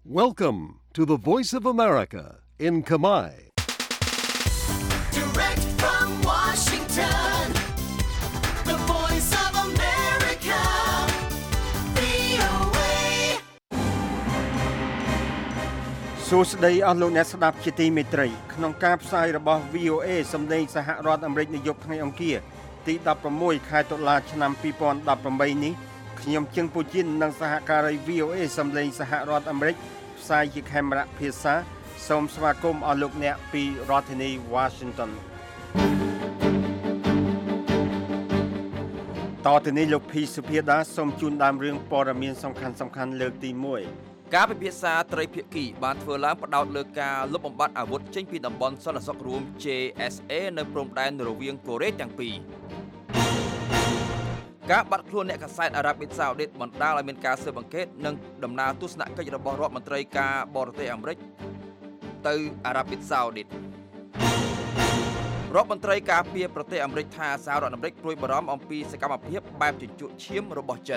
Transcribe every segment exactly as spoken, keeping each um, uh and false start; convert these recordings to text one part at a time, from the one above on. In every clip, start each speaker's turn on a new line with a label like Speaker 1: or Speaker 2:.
Speaker 1: Welcome to the Voice of America in Khmer.
Speaker 2: Direct from Washington, the Voice of America, វី អូ เอ
Speaker 3: សួស្តីអស់លោកអ្នកស្ដាប់ជាទីមេត្រីក្នុងការផ្សាយរបស់ វី អូ เอ សម្លេងសហរដ្ឋអាមេរិកនៅយប់ថ្ងៃអង្គារទីដប់ប្រាំមួយខែតុលាឆ្នាំពីរពាន់ដប់ប្រាំបីនេះខ្ញុំជើងពូជីននិងសហការី វី អូ เอ សម្លេងសហរដ្ឋអាមេរិកផ្សាយជាខេមរៈភាសាសូមស្វាគមន៍អស់លោកអ្នកពីរដ្ឋធានី Washington តទៅនេះលោកភីសុភាដាសូមជូនដើមរឿងព័ត៌មានសំខាន់សំខាន់លើកទីមួយ
Speaker 4: ការពិភាក្សាត្រីភាគីបានធ្វើឡើងផ្ដោតលើការលុបបំបាត់អាវុធចេញពីតំបន់សន្តិសុខរួម J S A នៅព្រំដែនរវាងកូរ៉េទាំងពីរការបាត់ខ្លួនអ្នកកាសែតអារ៉ាប៊ីសាអូឌីតបណ្ដាលឲ្យមានការស៊ើបអង្កេតនិងដំណើរទស្សនកិច្ចរបស់រដ្ឋមន្ត្រីការបរទេសអាមេរិកទៅអារ៉ាប៊ីសាអូឌីតរដ្ឋមន្ត្រីការពារប្រទេសអាមេរិកថាសហរដ្ឋអាមេរិកព្រួយបារម្ភអំពីសកម្មភាពបែបជញ្ជក់ឈាមរបស់ចិន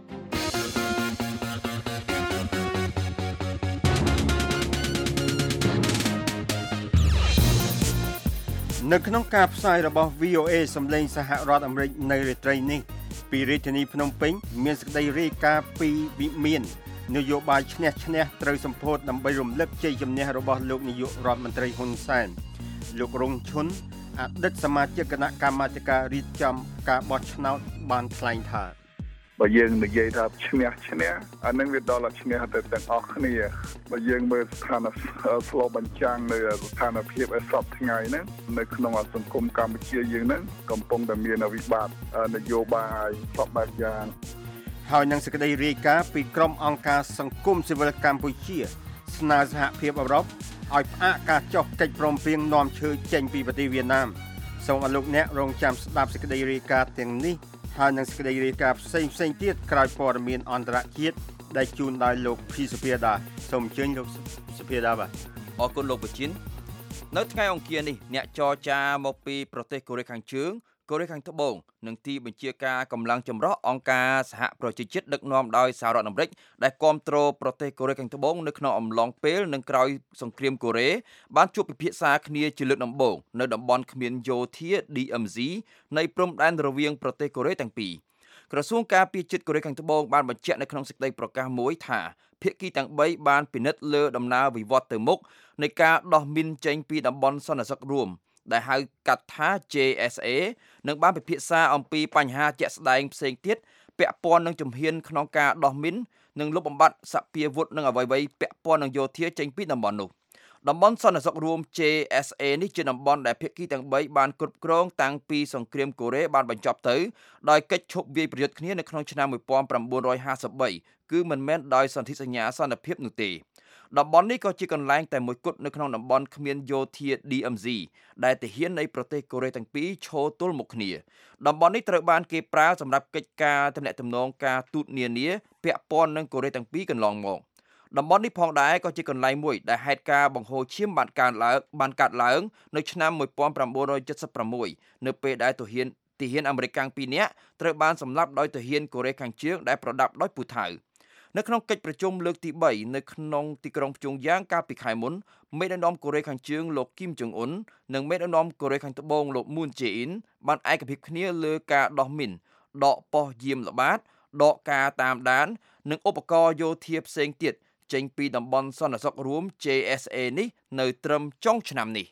Speaker 3: នៅក្នុងការផ្សាយរបស់ វី អូ เอ សម្លេងសហរដ្ឋអាមេរិកនៅរាត្រីនេះពីរាជធានីភ្នំពេញមានសេចក្តីរាយការណ៍ពីវិមាននយោបាយឈ្នះឈ្នះត្រូវសម្ពោធដើម្បីរំលឹកជ័យជំនះរបស់លោកនាយករដ្ឋមន្ត្រីហ៊ុនសែនលោករងឈុនអតីតសមាជិកគណៈកម្មាធិការរៀបចំការបោះឆ្នោតបានថ្លែងថា
Speaker 5: បើយើងនិយាយថាឈ្នះឈ្នះអានឹងវាដល់ឈ្នះទៅទាំងអស់គ្នាបើយើងមើលស្ថានភាពស្លបញ្ចាំងនៅស្ថានភាពសពថ្ងៃហ្នឹងនៅក្នុងសង្គមកម្ពុជាយើងហ្នឹងកំពុងតែមានវិបត្តិនយោបាយសពបែបយ៉ាង
Speaker 3: ហើយនឹងសេចក្តីរាយការណ៍ពីក្រុមអង្គការសង្គមស៊ីវិលកម្ពុជាស្នើសហភាពអឺរ៉ុបឲ្យផ្អាកការចុះកិច្ចព្រមព្រៀងនាំឈើចេញពីប្រទេសវៀតណាមសូមអរលោកអ្នករងចាំស្ដាប់សេចក្តីរាយការណ៍ទាំងនេះហើយនឹងសេចក្តីរាយការណ៍ផ្សេងផ្សេងទៀតក្រោយព័ត៌មានអន្តរជាតិដែលជូនដោយលោកភីសុភាដាសូមអញ្ជើញលោកសុភាដាបាទ
Speaker 4: អរគុណលោកបជានៅថ្ងៃអង្គារនេះអ្នកចរចាមកពីប្រទេសកូរ៉េខាងជើងកូរ៉េខាងត្បូងនិងទីបញ្ជាការកម្លាំងចម្រុះអង្គការសហប្រជាជាតិដឹកនាំដោយសហរដ្ឋអាមេរិកដែលគ្រប់គ្រងប្រទេសកូរ៉េខាងត្បូងនៅក្នុងអំឡុងពេលនិងក្រោយសង្គ្រាមកូរ៉េបានជួបពិភាក្សាគ្នាជាលើកដំបូងនៅតំបន់គ្មានយោធា D M Z នៃព្រំដែនរវាងប្រទេសកូរ៉េទាំងពីរក្រសួងការពារជាតិកូរ៉េខាងត្បូងបានបញ្ជាក់នៅក្នុងសេចក្តីប្រកាសមួយថាភាគីទាំងបីបានពិនិត្យលើដំណើរវិវត្តទៅមុខនៃការដោះមីនចេញពីតំបន់សន្តិសុខរួមដែលហៅកាត់ថា J S A និងបានពិភាក្សាអំពីបញ្ហាជាក់ស្ដែងផ្សេងទៀតពាក់ព័ន្ធនឹងជំហានក្នុងការដោះមីននិងលុបបំបាត់សពាវុធនិងអ្វីៗពាក់ព័ន្ធនឹងយោធាចេញពីតំបន់នោះតំបន់សន្តិសុខរួម J S A នេះជាតំបន់ដែលភាគីទាំងបីបានគ្រប់គ្រងតាំងពីសង្គ្រាមកូរ៉េបានបញ្ចប់ទៅដោយកិច្ចឈប់វាយប្រយុទ្ធគ្នានៅក្នុងឆ្នាំnineteen fifty-threeគឺមិនមែនដោយសន្ធិសញ្ញាសន្តិភាពនោះទេតំបន់នេះក៏ជាកន្លែងតែមួយគត់នៅក្នុងតំបន់គ្មានយោធា D M Z ដែលទាហាននៃប្រទេសកូរ៉េទាំងពីរឈរទល់មុខគ្នាតំបន់នេះត្រូវបានគេប្រើសម្រាប់កិច្ចការទំនាក់ទំនងការទូតនានាពាក់ព័ន្ធនឹងកូរ៉េទាំងពីរកន្លងមកតំបន់នេះផងដែរក៏ជាកន្លែងមួយដែលហេតុការណ៍បង្ហូរឈាមបានកើតឡើងបានកើតឡើងនៅឆ្នាំnineteen seventy-sixនៅពេលដែលទាហានទាហានអាមេរិកពីរនាក់ត្រូវបានសម្លាប់ដោយទាហានកូរ៉េខាងជើងដែលប្រដាប់ដោយពូថៅនៅក្នុងកិច្ចប្រជុំលើកទីthreeនៅក្នុងទីក្រុងព្យុងយ៉ាងកាលពីខែមុនមេដឹកនាំកូរ៉េខាងជើងលោកគីមចុងអ៊ុននិងមេដឹកនាំកូរ៉េខាងត្បូងលោកមូនជេអ៊ីនបានឯកភាពគ្នាលើការដោះមីនដកប៉ុស្តិ៍យាមល្បាតដកការតាមដាននិងឧបករណ៍យោធាផ្សេងទៀតចេញពីតំបន់សន្តិសុខរួម J S A នេះនៅត្រឹមចុងឆ្នាំនេះ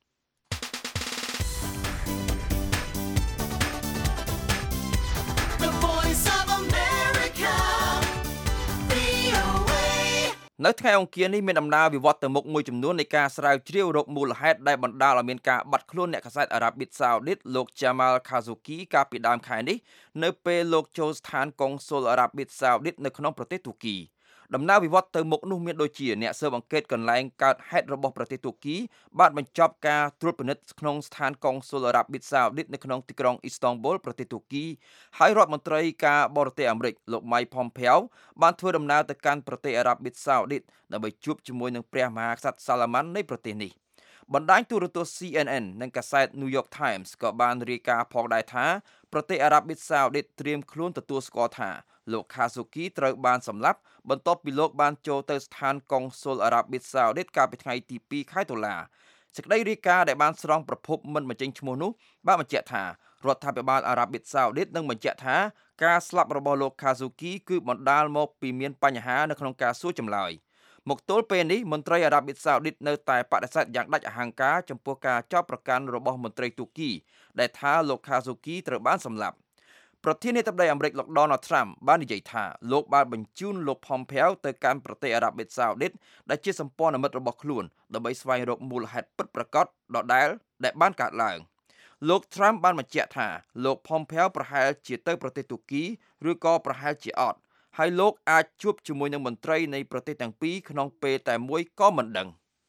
Speaker 4: នៅថ្ងៃអង្គារនេះមានដំណើរវិវត្តទៅមុខមួយចំនួននៃការស្រាវជ្រាវរកមូលហេតុដែលបណ្ដាលឲ្យមានការបាត់ខ្លួនអ្នកកាសែតអារ៉ាប៊ីសាអូឌីតលោក Jamal Khashoggi កាលពីដើមខែនេះនៅពេលលោកចូលស្ថានកុងស៊ុលអារ៉ាប៊ីសាអូឌីតនៅក្នុងប្រទេសទូគីដំណើរវិវត្តទៅមុខនោះមានដូចជាអ្នកស៊ើបអង្កេតកន្លែងកើតហេតុរបស់ប្រទេសទូគីបានបញ្ចប់ការត្រួតពិនិត្យក្នុងស្ថានកុងស៊ុលអារ៉ាប៊ីសាអូឌីតនៅក្នុងទីក្រុងអ៊ីស្តង់ប៊ុលប្រទេសទូគីហើយរដ្ឋមន្ត្រីការបរទេសអាមេរិកលោក Mike Pompeo បានធ្វើដំណើរទៅកាន់ប្រទេសអារ៉ាប៊ីសាអូឌីតដើម្បីជួបជាមួយនឹងព្រះមហាក្សត្រសាឡម៉ាន់នៃប្រទេសនេះបណ្ដាញទូរទស្សន៍ C N N និងកាសែត New York Times ក៏បានរាយការណ៍ផងដែរថាប្រទេសអារ៉ាប៊ីសាអូឌីតត្រៀមខ្លួនទទួលស្គាល់ថាលោក Khashoggi ត្រូវបានសម្លាប់បន្ទាប់ពីលោកបានចូលទៅស្ថានកុងស៊ុលអារ៉ាប៊ីសាអូឌីតកាលពីថ្ងៃទីពីរខែតុលាសេចក្តីរាយការណ៍ដែលបានស្រង់ប្រភពមិនបញ្ចេញឈ្មោះនោះបានបញ្ជាក់ថារដ្ឋាភិបាលអារ៉ាប៊ីសាអូឌីតនឹងបញ្ជាក់ថាការស្លាប់របស់លោក Khashoggi គឺបណ្ដាលមកពីមានបញ្ហានៅក្នុងការសួរចម្លើយមកទល់ពេលនេះមន្ត្រីអារ៉ាប៊ីសាអូឌីតនៅតែបដិសេធយ៉ាងដាច់អហង្ការចំពោះការចោទប្រកាន់របស់មន្ត្រីទូគីដែលថាលោក Khashoggi ត្រូវបានសម្លាប់ប្រធានាធិបតីអាមេរិកលោក Donald Trump បាននិយាយថាលោកបានបញ្ជូនលោក Pompeo ទៅកាន់ប្រទេសអារ៉ាប៊ីសាអូឌីតដែលជាសម្ព័ន្ធមិត្តរបស់ខ្លួនដើម្បីស្វែងរកមូលហេតុពិតប្រាកដដដែលដែលបានកើតឡើងលោក Trump បានបញ្ជាក់ថាលោក Pompeo ប្រហែលជាទៅប្រទេសទូគីឬក៏ប្រហែលជាអត់ហើយលោកអាចជួបជាមួយនឹងមន្ត្រីនៃប្រទេសទាំងពីរក្នុងពេលតែមួយក៏មិនដឹង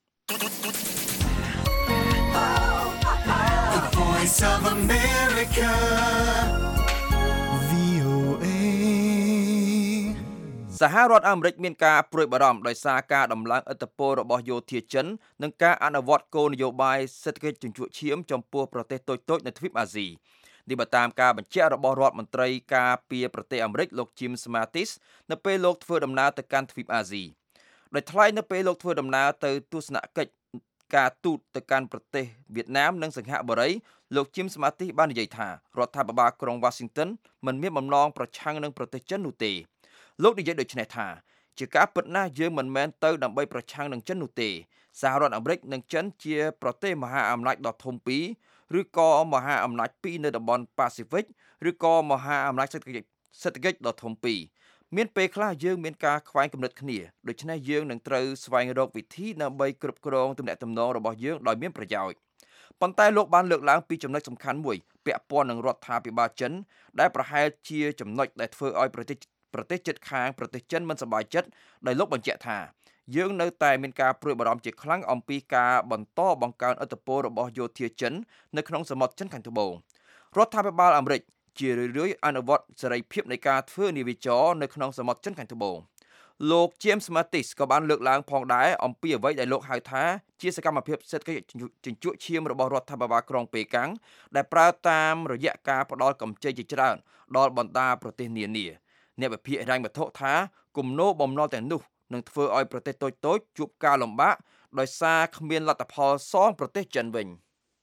Speaker 2: The Voice of America វី អូ เอ
Speaker 4: សហរដ្ឋអាមេរិកមានការព្រួយបារម្ភដោយសារការដំឡើងឥទ្ធិពលរបស់យោធាចិននិងការអនុវត្តគោលនយោបាយសេដ្ឋកិច្ចជញ្ជក់ឈាមចំពោះប្រទេសតូចៗនៅទ្វីបអាស៊ីនេះបើតាមការបញ្ជាក់របស់រដ្ឋមន្ត្រីការពារប្រទេសអាមេរិកលោក Jim Mattis នៅពេលលោកធ្វើដំណើរទៅកាន់ទ្វីបអាស៊ីដោយថ្លែងនៅពេលលោកធ្វើដំណើរទៅទស្សនកិច្ចការទូតទៅកាន់ប្រទេសវៀតណាមនិងសិង្ហបុរីលោក Jim Mattis បាននិយាយថារដ្ឋាភិបាលក្រុង Washington មិនមានបំណងប្រឆាំងនឹងប្រទេសចិននោះទេលោកនិយាយដូចនេះថាជាការពិតណាស់យើងមិនមែនទៅដើម្បីប្រឆាំងនឹងចិននោះទេសហរដ្ឋអាមេរិកនិងចិនជាប្រទេសមហាអំណាចដ៏ធំពីរឬក៏មហាអំណាចពីរនៅតំបន់ប៉ាស៊ីហ្វិកឬក៏មហាអំណាចសេដ្ឋកិច្ចសេដ្ឋកិច្ចដ៏ធំពីរមានពេលខ្លះយើងមានការខ្វែងគំនិតគ្នាដូច្នេះយើងនឹងត្រូវស្វែងរកវិធីដើម្បីគ្រប់គ្រងទំនាក់ទំនងរបស់យើងដោយមានប្រយោជន៍ប៉ុន្តែលោកបានលើកឡើងពីចំណុចសំខាន់មួយពាក់ព័ន្ធនឹងរដ្ឋាភិបាលចិនដែលប្រហែលជាចំណុចដែលធ្វើឲ្យប្រទេសប្រទេសជិតខាងប្រទេសចិនមិនសប្បាយចិត្តដោយលោកបញ្ជាក់ថាយើងនៅតែមានការព្រួយបារម្ភជាខ្លាំងអំពីការបន្តបង្កើនឥទ្ធិពលរបស់យោធាចិននៅក្នុងសមុទ្រចិនខាងត្បូងរដ្ឋាភិបាលអាមេរិកជារឿយៗអនុវត្តសេរីភាពនៃការធ្វើនាវាចរនៅក្នុងសមុទ្រចិនខាងត្បូងលោក James Mattis ក៏បានលើកឡើងផងដែរអំពីអ្វីដែលលោកហៅថាជាសកម្មភាពសេដ្ឋកិច្ចជញ្ជក់ឈាមរបស់រដ្ឋាភិបាលក្រុងប៉េកាំងដែលប្រើតាមរយៈការផ្ដល់កម្ចីជាច្រើនដល់បណ្ដាប្រទេសនានាអ្នកវិភាគហិរញ្ញវត្ថុថាគំនោរបំណុលទាំងនោះនឹងធ្វើឲ្យប្រទេសតូចៗជួបការលំបាកដោយសារគ្មានលទ្ធផលសងប្រទេសចិនវិញ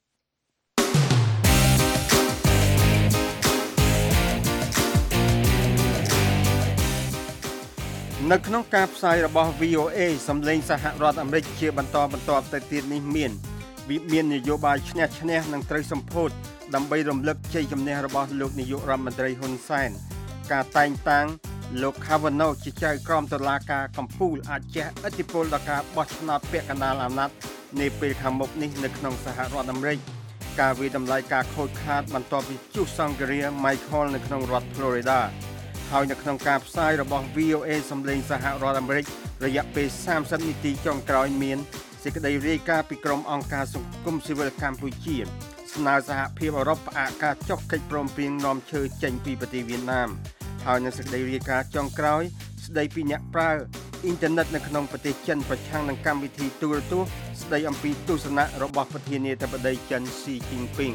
Speaker 3: នៅក្នុងការផ្សាយរបស់ វី អូ เอ សម្លេងសហរដ្ឋអាមេរិកជាបន្តបន្ទាប់ទៅទៀតនេះមានវិមាននយោបាយឈ្នះឈ្នះនឹងត្រូវសម្ពោធដើម្បីរំលឹកជ័យជំនះរបស់លោកនាយករដ្ឋមន្ត្រីហ៊ុនសែនការតែងតាំងលោក Kavanaugh ជាចៅក្រមតុលាការកំពូលអាចជះឥទ្ធិពលដល់ការបោះឆ្នោតពាក់កណ្ដាលអាណត្តិនាពេលខាងមុខនេះនៅក្នុងសហរដ្ឋអាមេរិកការវិតម្លៃការខូចខាតបន្ទាប់ពីព្យុះសង្ឃរា Michael នៅក្នុងរដ្ឋ Florida ហើយនៅក្នុងការផ្សាយរបស់ វី អូ เอ សម្លេងសហរដ្ឋអាមេរិករយៈពេលសាមសិបនាទីចុងក្រោយមានសេចក្តីរាយការណ៍ពីក្រុមអង្គការសង្គមស៊ីវិលកម្ពុជាស្នើសហភាពអឺរ៉ុបផ្អាកការចុះកិច្ចព្រមព្រៀងនាំឈើចេញពីប្រទេសវៀតណាមហើយនៅសេចក្តីរាយការណ៍ចុងក្រោយស្ដីពីអ្នកប្រើអ៊ីនធឺណិតនៅក្នុងប្រទេសចិនប្រឆាំងនឹងកម្មវិធីទូរទស្សន៍ស្ដីអំពីទស្សនៈរបស់ប្រធានាធិបតីចិនស៊ីជីនពីង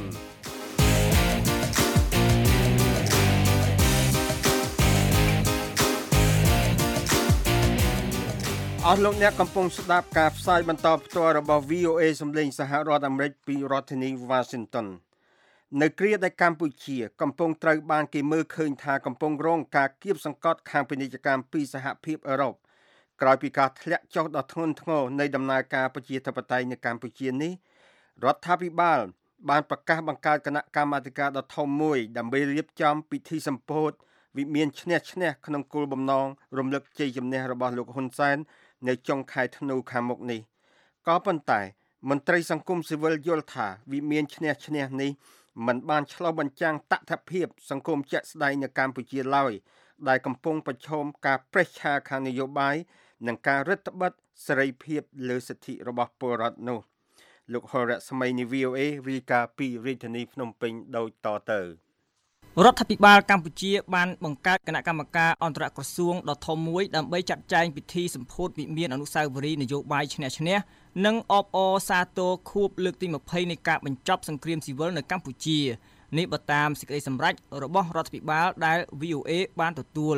Speaker 3: អស់លោកអ្នកកំពុងស្ដាប់ការផ្សាយបន្តផ្ទាល់របស់ វី អូ เอ សម្លេងសហរដ្ឋអាមេរិកពីរដ្ឋធានី Washington នៅគ្រាដែលកម្ពុជាកំពុងត្រូវបានគេមើលឃើញថាកំពុងរងការគៀបសង្កត់ខាងពាណិជ្ជកម្មពីសហភាពអឺរ៉ុបក្រោយពីការធ្លាក់ចុះដ៏ធ្ងន់ធ្ងរនៃដំណើរការប្រជាធិបតេយ្យនៅកម្ពុជានេះរដ្ឋាភិបាលបានប្រកាសបង្កើតគណៈកម្មាធិការដ៏ធំមួយដើម្បីរៀបចំពិធីសម្ពោធវិមានឈ្នះឈ្នះក្នុងគោលបំណងរំលឹកជ័យជំនះរបស់លោកហ៊ុនសែននៅចុងខែធ្នូខាងមុខនេះក៏ប៉ុន្តែមន្ត្រីសង្គមស៊ីវិលយល់ថាវិមានឈ្នះឈ្នះនេះមិនបានឆ្លុះបញ្ចាំងតថភាពសង្គមជាក់ស្ដែងនៅកម្ពុជាឡើយដែលកំពុងប្រឈមការប្រេះឆាខាងនយោបាយនិងការរឹតបន្តឹងសេរីភាពលើសិទ្ធិរបស់ពលរដ្ឋនោះលោកហរៈស្មីនៃ វី អូ เอ រាយការណ៍ពីរាជធានីភ្នំពេញដូចតទៅ
Speaker 6: រដ្ឋាភិបាលកម្ពុជាបានបង្កើតគណៈកម្មការអន្តរក្រសួងដ៏ធំមួយដើម្បីចាត់ចែងពិធីសម្ពោធវិមានអនុស្សាវរីយ៍នយោបាយឈ្នះឈ្នះនិងអបអរសាទរខួបលើកទីยี่สิบនៃការបញ្ចប់សង្គ្រាមស៊ីវិលនៅកម្ពុជានេះបើតាមសេចក្តីសម្រេចរបស់រដ្ឋាភិបាលដែល វី អូ เอ បានទទួល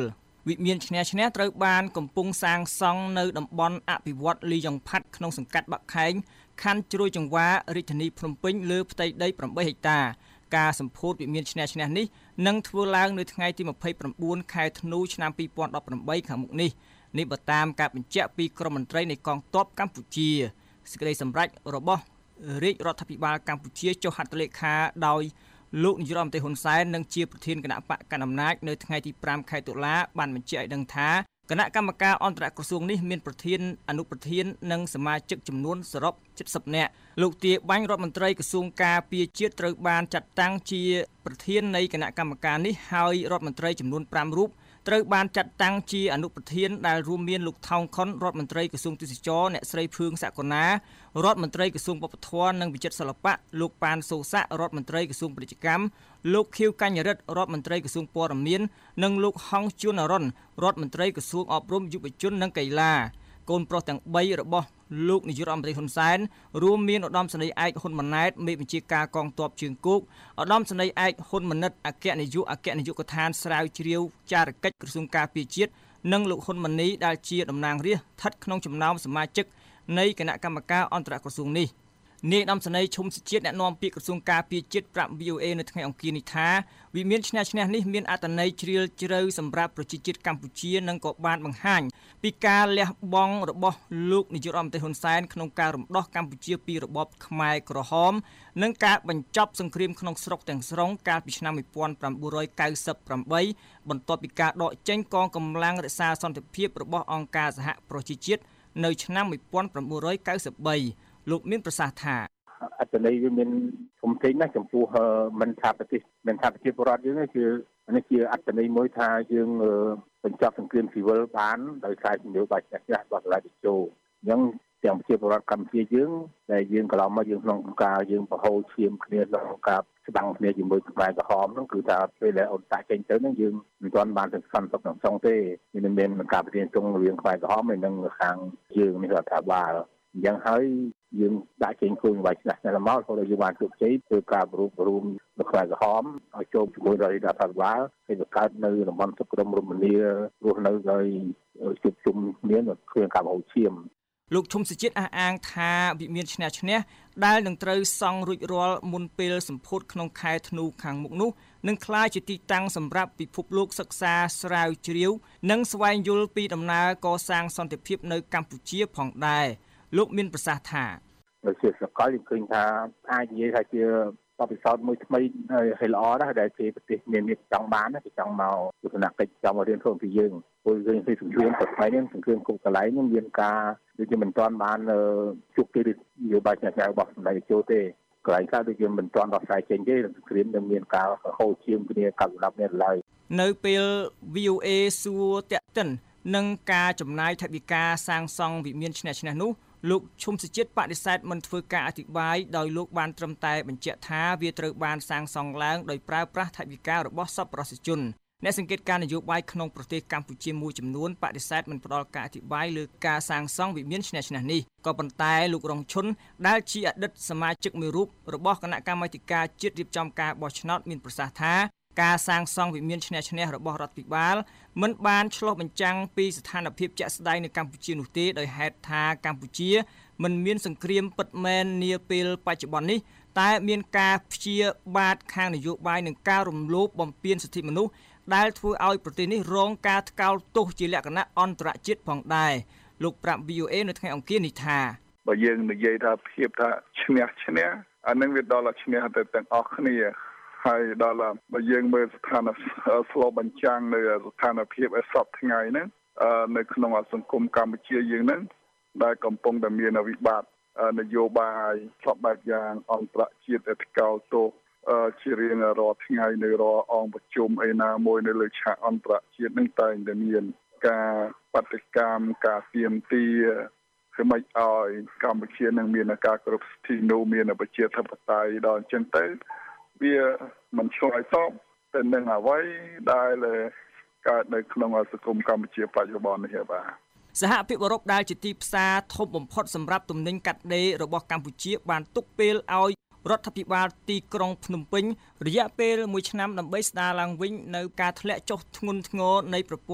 Speaker 6: វិមានឈ្នះឈ្នះត្រូវបានកំពុងសាងសង់នៅតំបន់អភិវឌ្ឍលីយ៉ុងផាត់ក្នុងសង្កាត់បាក់ខែងខណ្ឌជ្រោយចង្វាររាជធានីភ្នំពេញលើផ្ទៃដីប្រាំបីហិកតាការសម្ពោធវិមានឈ្នះឈ្នះនេះនឹងធ្វើឡើងនៅថ្ងៃទីម្ភៃប្រាំបួនខែធ្នូឆ្នាំពីរពាន់ដប់ប្រាំបីខាងមុខនេះនេះបើតាមការបញ្ជាក់ពីក្រមមន្ត្រីនៃកងទ័ពកម្ពុជាសេចក្តីសម្រេចរបស់រាជរដ្ឋាភិបាលកម្ពុជាចុះហត្ថលេខាដោយលោកនាយរដ្ឋមន្ត្រីហ៊ុនសែននិងជាប្រធានគណៈបកកណ្ដាលអំណាចនៅថ្ងៃទីប្រាំខែតុលាបានបញ្ជាក់ឲ្យដឹងថាគណៈកម្មការអន្តរក្រសួងនេះមានប្រធានអនុប្រធាននិងសមាជិកចំនួនសរុបជិតសិបនាក់លោកទាបាញ់រដ្ឋមន្ត្រីក្រសួងការពារជាតិត្រូវបានចាត់តាំងជាប្រធាននៃគណៈកម្មការនេះហើយរដ្ឋមន្ត្រីចំនួនប្រាំរូបត្រូវបានចាត់តាំងជាអនុប្រធានដែលរួមមានលោកថោងខុនរដ្ឋមន្ត្រីក្រសួងទេសចរអ្នកស្រីភឿងសក្កណារដ្ឋមន្ត្រីក្រសួងវប្បធម៌និងវិចិត្រសិល្បៈលោកប៉ានសូសាក់រដ្ឋមន្ត្រីក្រសួងពាណិជ្ជកម្មលោកខៀវកញ្ញរិទ្ធរដ្ឋមន្ត្រីក្រសួងព័ត៌មាននិងលោកហងជួនអរុនរដ្ឋមន្ត្រីក្រសួងអប់រំយុវជននិងកីឡាកូនប្រុសទាំងបីរបស់លោកនាយករដ្ឋមន្ត្រីហ៊ុនសែនរួមមានឧត្តមសេនីយ៍ឯកហ៊ុនម៉ាណែតមេបញ្ជាការកងទ័ពជើងគោកឧត្តមសេនីយ៍ឯកហ៊ុនម៉ាណិតអគ្គនាយកអគ្គនាយកដ្ឋានស្រាវជ្រាវចារកិច្ចក្រសួងការពារជាតិនិងលោកហ៊ុនម៉ាណីដែលជាតំណាងរាស្ត្រស្ថិតក្នុងចំណោមសមាជិកនៃគណៈកម្មការអន្តរក្រសួងនេះនាយឧត្តមសេនីយ៍ឈុំសុជាតិអ្នកនាំពាក្យក្រសួងការពារជាតិប្រាប់ វី អូ អេ នៅថ្ងៃអង្គារនេះថាវិមានឈ្នះឈ្នះនេះមានអត្ថន័យជ្រាលជ្រៅសម្រាប់ប្រជាជាតិកម្ពុជានិងក៏បានបង្ហាញពីការលះបង់របស់លោកនាយករដ្ឋមន្ត្រីហ៊ុនសែនក្នុងការរំដោះកម្ពុជាពីរបបខ្មែរក្រហមនិងការបញ្ចប់សង្គ្រាមក្នុងស្រុកទាំងស្រុងកាលពីឆ្នាំmột nghìn chín trăm chín mươi eightបន្ទាប់ពីការដកចេញកងកម្លាំងរក្សាសន្តិភាពរបស់អង្គការសហប្រជាជាតិនៅឆ្នាំmột nghìn chín trăm chín mươi threeលោកមានប្រសាសន៍ថា
Speaker 7: អត្តន័យវាមានធំធេងណាស់ចំពោះមិនថាប្រទេសមិនថាប្រជាពលរដ្ឋយើងគឺនេះជាអត្តន័យមួយថាយើងបញ្ចប់សង្គ្រាមស៊ីវិលបានដោយសារជំនឿបាច់ចាស់របស់សាលាជោអញ្ចឹងទាំងប្រជាពលរដ្ឋកម្ពុជាយើងដែលយើងកន្លងមកយើងក្នុងការយើងប្រហូរឈាមគ្នាក្នុងការស្ដាំគ្នាជាមួយខ្មែរក្រហមហ្នឹងគឺថាពេលដែលអូនតាចេញទៅហ្នឹងយើងមិនទាន់បានទៅសន្តិសុខក្នុងសង្គមទេមានមានការប្រទានទងរវាងខ្មែរក្រហមហើយនិងខាងយើងនេះរដ្ឋាភិបាលអញ្ចឹងហើយយើងដាក់ចេញគោលនយោបាយឆ្នះឆ្នះមកហើយយើងបានជោគជ័យធ្វើការប្រមរួមនៅខ្មែរក្រហមឲ្យចូលជាមួយរដ្ឋាភិបាលហើយបង្កើតនៅតំបន់សុខដុមរមនារស់នៅដោយជួបជុំគ្នាគ្រឿងការបោឈាម
Speaker 6: លោកឈុំសុជាតិអះអាងថាវិមានឈ្នះឈ្នះដែលនឹងត្រូវសង់រួចរាល់មុនពេលសម្ពោធក្នុងខែធ្នូខាងមុខនោះនឹងក្លាយជាទីតាំងសម្រាប់ពិភពលោកសិក្សាស្រាវជ្រាវនិងស្វែងយល់ពីដំណើរកសាងសន្តិភាពនៅកម្ពុជាផងដែរលោកមានប្រសាសន៍ថា
Speaker 7: នៅជាសកលយើងឃើញថាអាចនិយាយថាជាបទពិសោធន៍មួយថ្មីហើយល្អណាស់ដែលជាប្រទេសមានមានចង់បានគេចង់មកទស្សនកិច្ចចង់មករៀនសូត្រពីយើងព្រោះយើងឃើញសង្គ្រាមប្រទេសនេះសង្គ្រាមគុកកន្លែងនេះមានការដូចជាមិនទាន់បានជោគជ័យនយោបាយឆ្នះឆ្នះរបស់សម្ដេចតេជោទេកន្លែងខ្លះដូចជាមិនទាន់ដោះស្រាយចេញទេសង្គ្រាមនឹងមានការហូរឈាមគ្នាកាប់សម្លាប់គ្នាឡើយ
Speaker 6: នៅពេល វី អូ អេ សួរតាក់ទិននឹងការចំណាយថវិកាសាងសង់វិមានឈ្នះឈ្នះនោះលោកឈុំសុជាតិបដិសេធមិនធ្វើការអធិប្បាយដោយលោកបានត្រឹមតែបញ្ជាក់ថាវាត្រូវបានសាងសង់ឡើងដោយប្រើប្រាស់ថវិការបស់សប្បុរសជនអ្នកសង្កេតការណ៍នយោបាយក្នុងប្រទេសកម្ពុជាមួយចំនួនបដិសេធមិនផ្ដល់ការអធិប្បាយលើការសាងសង់វិមានឈ្នះឈ្នះនេះក៏ប៉ុន្តែលោករងឈុនដែលជាអតីតសមាជិកមួយរូបរបស់គណៈកម្មាធិការជាតិរៀបចំការបោះឆ្នោតមានប្រសាសន៍ថាការសាងសង់វិមានឈ្នះឈ្នះរបស់រដ្ឋាភិបាលមិនបានឆ្លុះបញ្ចាំងពីស្ថានភាពជាក់ស្ដែងនៅកម្ពុជានោះទេដោយហេតុថាកម្ពុជាមិនមានសង្គ្រាមពិតមែននាពេលបច្ចុប្បន្ននេះតែមានការព្យាបាទខាងនយោបាយនិងការរំលោភបំពានសិទ្ធិមនុស្សដែលធ្វើឲ្យប្រទេសនេះរងការថ្កោលទោសជាលក្ខណៈអន្តរជាតិផងដែរលោកប្រាប់ វី អូ អេ នៅថ្ងៃអង្គារនេះថា
Speaker 5: បើយើងនិយាយថាភាពថាឈ្នះឈ្នះអានឹងវាដល់ឈ្នះទៅទាំងអស់គ្នាហើយដល់បើយើងមើលស្ថានភាពស្លបញ្ចាំងនៅស្ថានភាពសពថ្ងៃហ្នឹងនៅក្នុងសង្គមកម្ពុជាយើងហ្នឹងដែលកំពុងតែមានវិបត្តិនយោបាយសពបែបយ៉ាងអន្តរជាតិថ្កោលទោសជារៀងរាល់ថ្ងៃនៅរាល់អង្គប្រជុំអីណាមួយនៅលើឆាកអន្តរជាតិហ្នឹងតែងតែមានការបដិកម្មការទាមទារគឺមិនឲ្យកម្ពុជានឹងមានការគោរពសិទ្ធិមនុស្សមានប្រជាធិបតេយ្យដល់អញ្ចឹងទៅវាមិនឆ្លើយតបទៅនឹងអ្វីដែលកើតនៅក្នុងសង្គមកម្ពុជាបច្ចុប្បន្ននេះបាទ
Speaker 6: សហភាពអឺរ៉ុបដែលជាទីផ្សារធំបំផុតសម្រាប់ទំនិញកាត់ដេររបស់កម្ពុជាបានទុកពេលឲ្យរដ្ឋាភិបាលទីក្រុងភ្នំពេញរយៈពេលមួយឆ្នាំដើម្បីស្ដារឡើងវិញនៅការធ្លាក់ចុះធ្ងន់ធ្ងរនៃប្រព័ន្ធ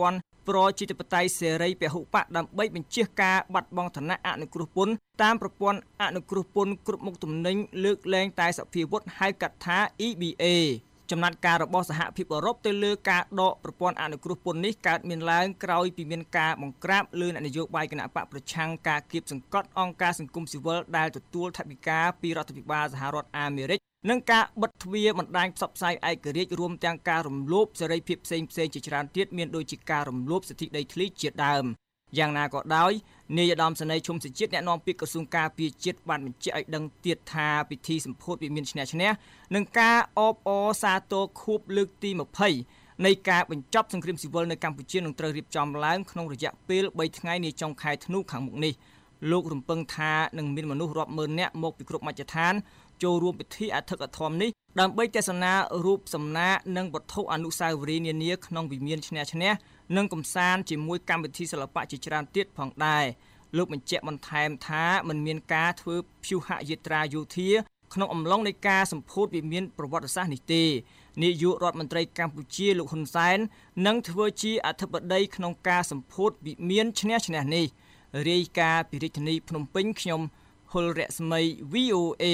Speaker 6: ប្រជាធិបតេយ្យសេរីពហុបកដើម្បីបញ្ជាការបាត់បង់ឋានៈអនុគ្រោះពន្ធតាមប្រព័ន្ធអនុគ្រោះពន្ធគ្រប់មុខទំនិញលើកលែងតែសភាវុធហៅកាត់ថា E B A ចំណាត់ការរបស់សហភាពអឺរ៉ុបទៅលើការដកប្រព័ន្ធអនុគ្រោះពន្ធនេះកើតមានឡើងក្រោយពីមានការបង្ក្រាបលើនយោបាយគណៈបកប្រឆាំងការគៀបសង្កត់អង្គការសង្គមស៊ីវិលដែលទទួលថវិកាពីរដ្ឋាភិបាលសហរដ្ឋអាមេរិកនិងការបិទទ្វារបណ្ដាញផ្សព្វផ្សាយឯករាជ្យរួមទាំងការរំលោភសេរីភាពផ្សេងៗជាច្រើនទៀតមានដូចជាការរំលោភសិទ្ធិដីធ្លីជាដើមយ៉ាងណាក៏ដោយនាយឧត្តមសេនីយ៍ឈុំសុជាតិអ្នកនាំពាក្យក្រសួងការពារជាតិបានបញ្ជាក់ឲ្យដឹងទៀតថាពិធីសម្ពោធវិមានឈ្នះឈ្នះនិងការអបអរសាទរខួបលើកទីยี่สิบនៃការបញ្ចប់សង្គ្រាមស៊ីវិលនៅកម្ពុជានឹងត្រូវរៀបចំឡើងក្នុងរយៈពេលបីថ្ងៃនាចុងខែធ្នូខាងមុខនេះលោករំពឹងថានឹងមានមនុស្សរាប់ម៉ឺននាក់មកពីគ្រប់មជ្ឈដ្ឋានចូលរួមពិធីអធិកអធមនេះដើម្បីទស្សនារូបសំណាកនិងវត្ថុអនុស្សាវរីយ៍នានាក្នុងវិមានឈ្នះឈ្នះនិងកំសាន្តជាមួយកម្មវិធីសិល្បៈជាច្រើនទៀតផងដែរលោកបញ្ជាក់បន្ថែមថាមិនមានការធ្វើព្យុហយាត្រាយោធាក្នុងអំឡុងនៃការសម្ពោធវិមានប្រវត្តិសាស្ត្រនេះទេនាយករដ្ឋមន្ត្រីកម្ពុជាលោកហ៊ុនសែននឹងធ្វើជាអធិបតីក្នុងការសម្ពោធវិមានឈ្នះឈ្នះនេះរាយការណ៍ពីរាជធានីភ្នំពេញខ្ញុំហុលរស្មី V O A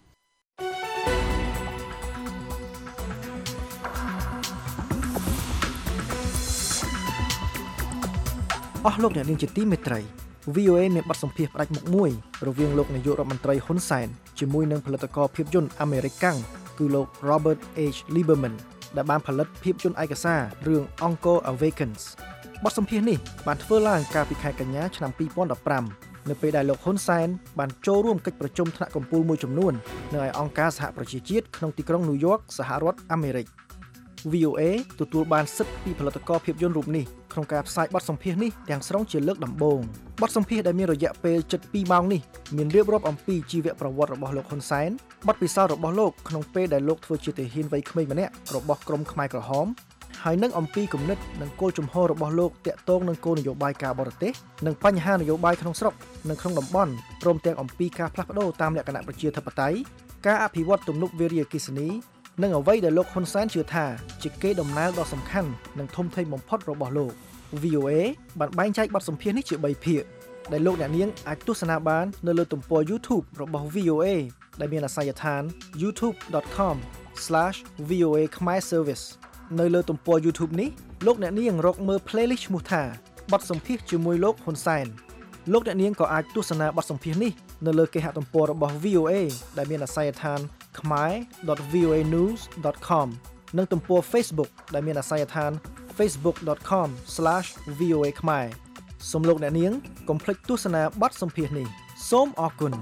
Speaker 8: អស់លោកអ្នកនាងជាទីមេត្រី V O A មានបទសម្ភាសន៍ផ្ដាច់មុខមួយរវាងលោកនាយករដ្ឋមន្ត្រីហ៊ុនសែនជាមួយនឹងផលិតករភាពយន្តអាមេរិកកាំងគឺលោក Robert H Lieberman ដែលបានផលិតភាពយន្តឯកសាររឿង Encore Awakens បទសម្ភាសន៍នេះបានធ្វើឡើងកាលពីខែកញ្ញាឆ្នាំពីរពាន់ដប់ប្រាំនៅពេលដែលលោកហ៊ុនសែនបានចូលរួមកិច្ចប្រជុំថ្នាក់កំពូលមួយចំនួននៅឯអង្គការសហប្រជាជាតិក្នុងទីក្រុងញូវយ៉កសហរដ្ឋអាមេរិក V O A ទទួលបានសិទ្ធិពីផលិតករភាពយន្តរូបនេះក្នុងការផ្សាយបទសម្ភាសន៍នេះទាំងស្រុងជាលើកដំបូងបទសម្ភាសន៍ដែលមានរយៈពេលជិតពីរម៉ោងនេះមានរៀបរាប់អំពីជីវប្រវត្តិរបស់លោកហ៊ុនសែនបទពិសោធន៍របស់លោកក្នុងពេលដែលលោកធ្វើជាទាហានវ័យក្មេងម្នាក់របស់ក្រុមខ្មែរក្រហមហើយនឹងអំពីគំនិតនិងគោលជំហររបស់លោកទាក់ទងនឹងគោលនយោបាយការបរទេសនិងបញ្ហានយោបាយក្នុងស្រុកនិងក្នុងតំបន់ព្រមទាំងអំពីការផ្លាស់ប្ដូរតាមលក្ខណៈប្រជាធិបតេយ្យការអភិវឌ្ឍទំនប់វារីអគ្គិសនីនិងអ្វីដែលលោកហ៊ុនសែនជឿថាជាកេរដំណែលដ៏សំខាន់និងធំធេងបំផុតរបស់លោក V O A បានបែងចែកបទសម្ភាសន៍នេះជាបីភាគដែលលោកអ្នកនាងអាចទស្សនាបាននៅលើទំព័រ YouTube របស់ V O A ដែលមានអាសយដ្ឋាន ยูทูบ ដត ខម ស្លាស វី អូ เอ Khmer Service នៅលើទំព័រ YouTube នេះលោកអ្នកនាងរកមើល playlist ឈ្មោះថាបទសម្ភាសន៍ជាមួយលោកហ៊ុនសែនលោកអ្នកនាងក៏អាចទស្សនាបទសម្ភាសន៍នេះនៅលើគេហទំព័ររបស់ V O A ដែលមានអាសយដ្ឋាន khmer ដត វី អូ เอ news ដត com និងទំព័រ Facebook ដែលមានអាសយដ្ឋាន facebook ដត com ស្លាស វី អូ เอ Khmer សូមលោកអ្នកនាងកុំភ្លេចទស្សនាបទសម្ភាសន៍នេះសូមអរគុណ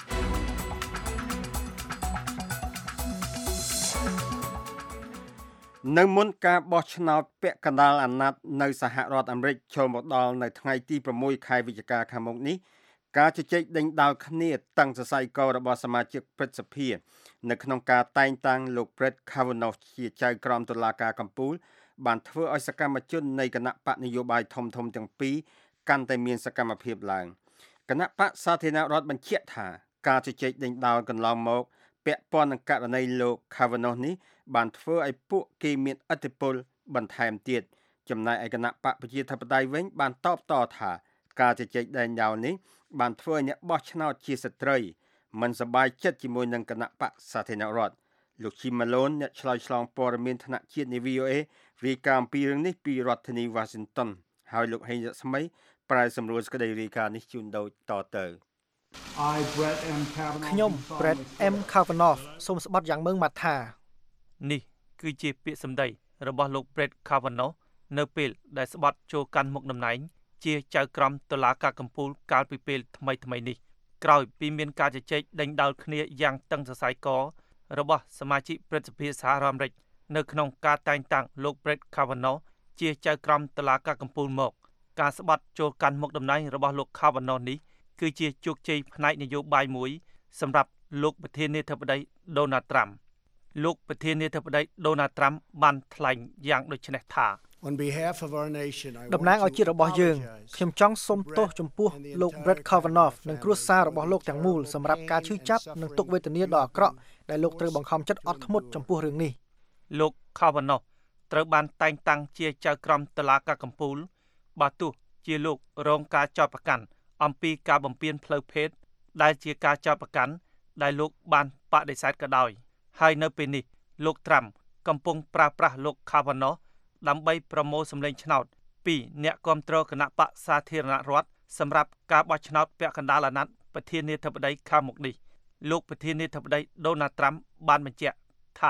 Speaker 3: នៅមុនការបោះឆ្នោតពាក់កណ្ដាលអាណត្តិនៅសហរដ្ឋអាមេរិកចូលមកដល់នៅថ្ងៃទីប្រាំមួយខែវិច្ឆិកាខាងមុខនេះការជជែកដេញដោលគ្នាតាំងសរសៃករបស់សមាជិកព្រឹទ្ធសភានៅក្នុងការតែងតាំងលោក Brett Kavanaugh ជាចៅក្រមតុលាការកំពូលបានធ្វើឲ្យសកម្មជននៃគណៈបកនយោបាយធំៗទាំងពីរកាន់តែមានសកម្មភាពឡើងគណៈបកសាធារណរដ្ឋបញ្ជាក់ថាការជជែកដេញដោលកន្លងមកពាក់ព័ន្ធនឹងករណីលោក Kavanaugh នេះបានធ្វើឲ្យពួកគេមានឥទ្ធិពលបន្ថែមទៀតចំណែកឯគណៈបកប្រជាធិបតេយ្យវិញបានតបតថាការជជែកដេញដោលនេះបានធ្វើឲ្យអ្នកបោះឆ្នោតជាស្ត្រីមិនសប្បាយចិត្តជាមួយនឹងគណៈបកសាធារណរដ្ឋលោក Jim Malone អ្នកឆ្លើយឆ្លងព័ត៌មានថ្នាក់ជាតិនៃ V O A រាយការណ៍អំពីរឿងនេះពីរដ្ឋធានី Washington ហើយលោកហេងរស្មីប្រែសម្រួលសេចក្តីរាយការណ៍នេះជូនដូចតទៅ
Speaker 8: ខ្ញុំ Brett M Kavanaugh សូមស្បត់យ៉ាងម៉ឺងម៉ាត់ថា
Speaker 9: នេះគឺជាពាក្យសម្ដីរបស់លោក Brett Kavanaugh នៅពេលដែលស្បត់ចូលកាន់មុខតំណែងជាចៅក្រមតុលាការកំពូលកាលពីពេលថ្មីថ្មីនេះក្រោយពីមានការជជែកដេញដោលគ្នាយ៉ាងតឹងសរសៃករបស់សមាជិកព្រឹទ្ធសភាសហរដ្ឋអាមេរិកនៅក្នុងការតែងតាំងលោក Brett Kavanaugh ជាចៅក្រមតុលាការកំពូលមកការស្បត់ចូលកាន់មុខតំណែងរបស់លោក Kavanaugh នេះគឺជាជោគជ័យផ្នែកនយោបាយមួយសម្រាប់លោកប្រធានាធិបតី Donald Trump លោកប្រធានាធិបតី Donald Trump បានថ្លែងយ៉ាងដូចនេះថា
Speaker 8: តំណាងឲ្យជាតិរបស់យើងខ្ញុំចង់សូមទោសចំពោះលោក Brett Kavanaugh និងគ្រួសាររបស់លោកទាំងមូលសម្រាប់ការឈឺចាប់និងទុក្ខវេទនាដ៏អាក្រក់ដែលលោកត្រូវបង្ខំចិត្តអត់ធ្មត់ចំពោះរឿងនេះ
Speaker 9: លោក Kavanaugh ត្រូវបានតែងតាំងជាចៅក្រមតុលាការកំពូលបើទោះជាលោករងការចោទប្រកាន់អំពីការបំពានផ្លូវភេទដែលជាការចោទប្រកាន់ដែលលោកបានបដិសេធក៏ដោយហើយនៅពេលនេះលោកត្រាំកំពុងប្រើប្រាស់លោក Kavanaugh ដើម្បីប្រមូលសម្លេងឆ្នោតពីអ្នកគាំទ្រគណៈបក្សសាធារណរដ្ឋសម្រាប់ការបោះឆ្នោតពាក់កណ្ដាលអាណត្តិប្រធានាធិបតីខាងមុខនេះលោកប្រធានាធិបតី Donald Trump បានបញ្ជាក់ថា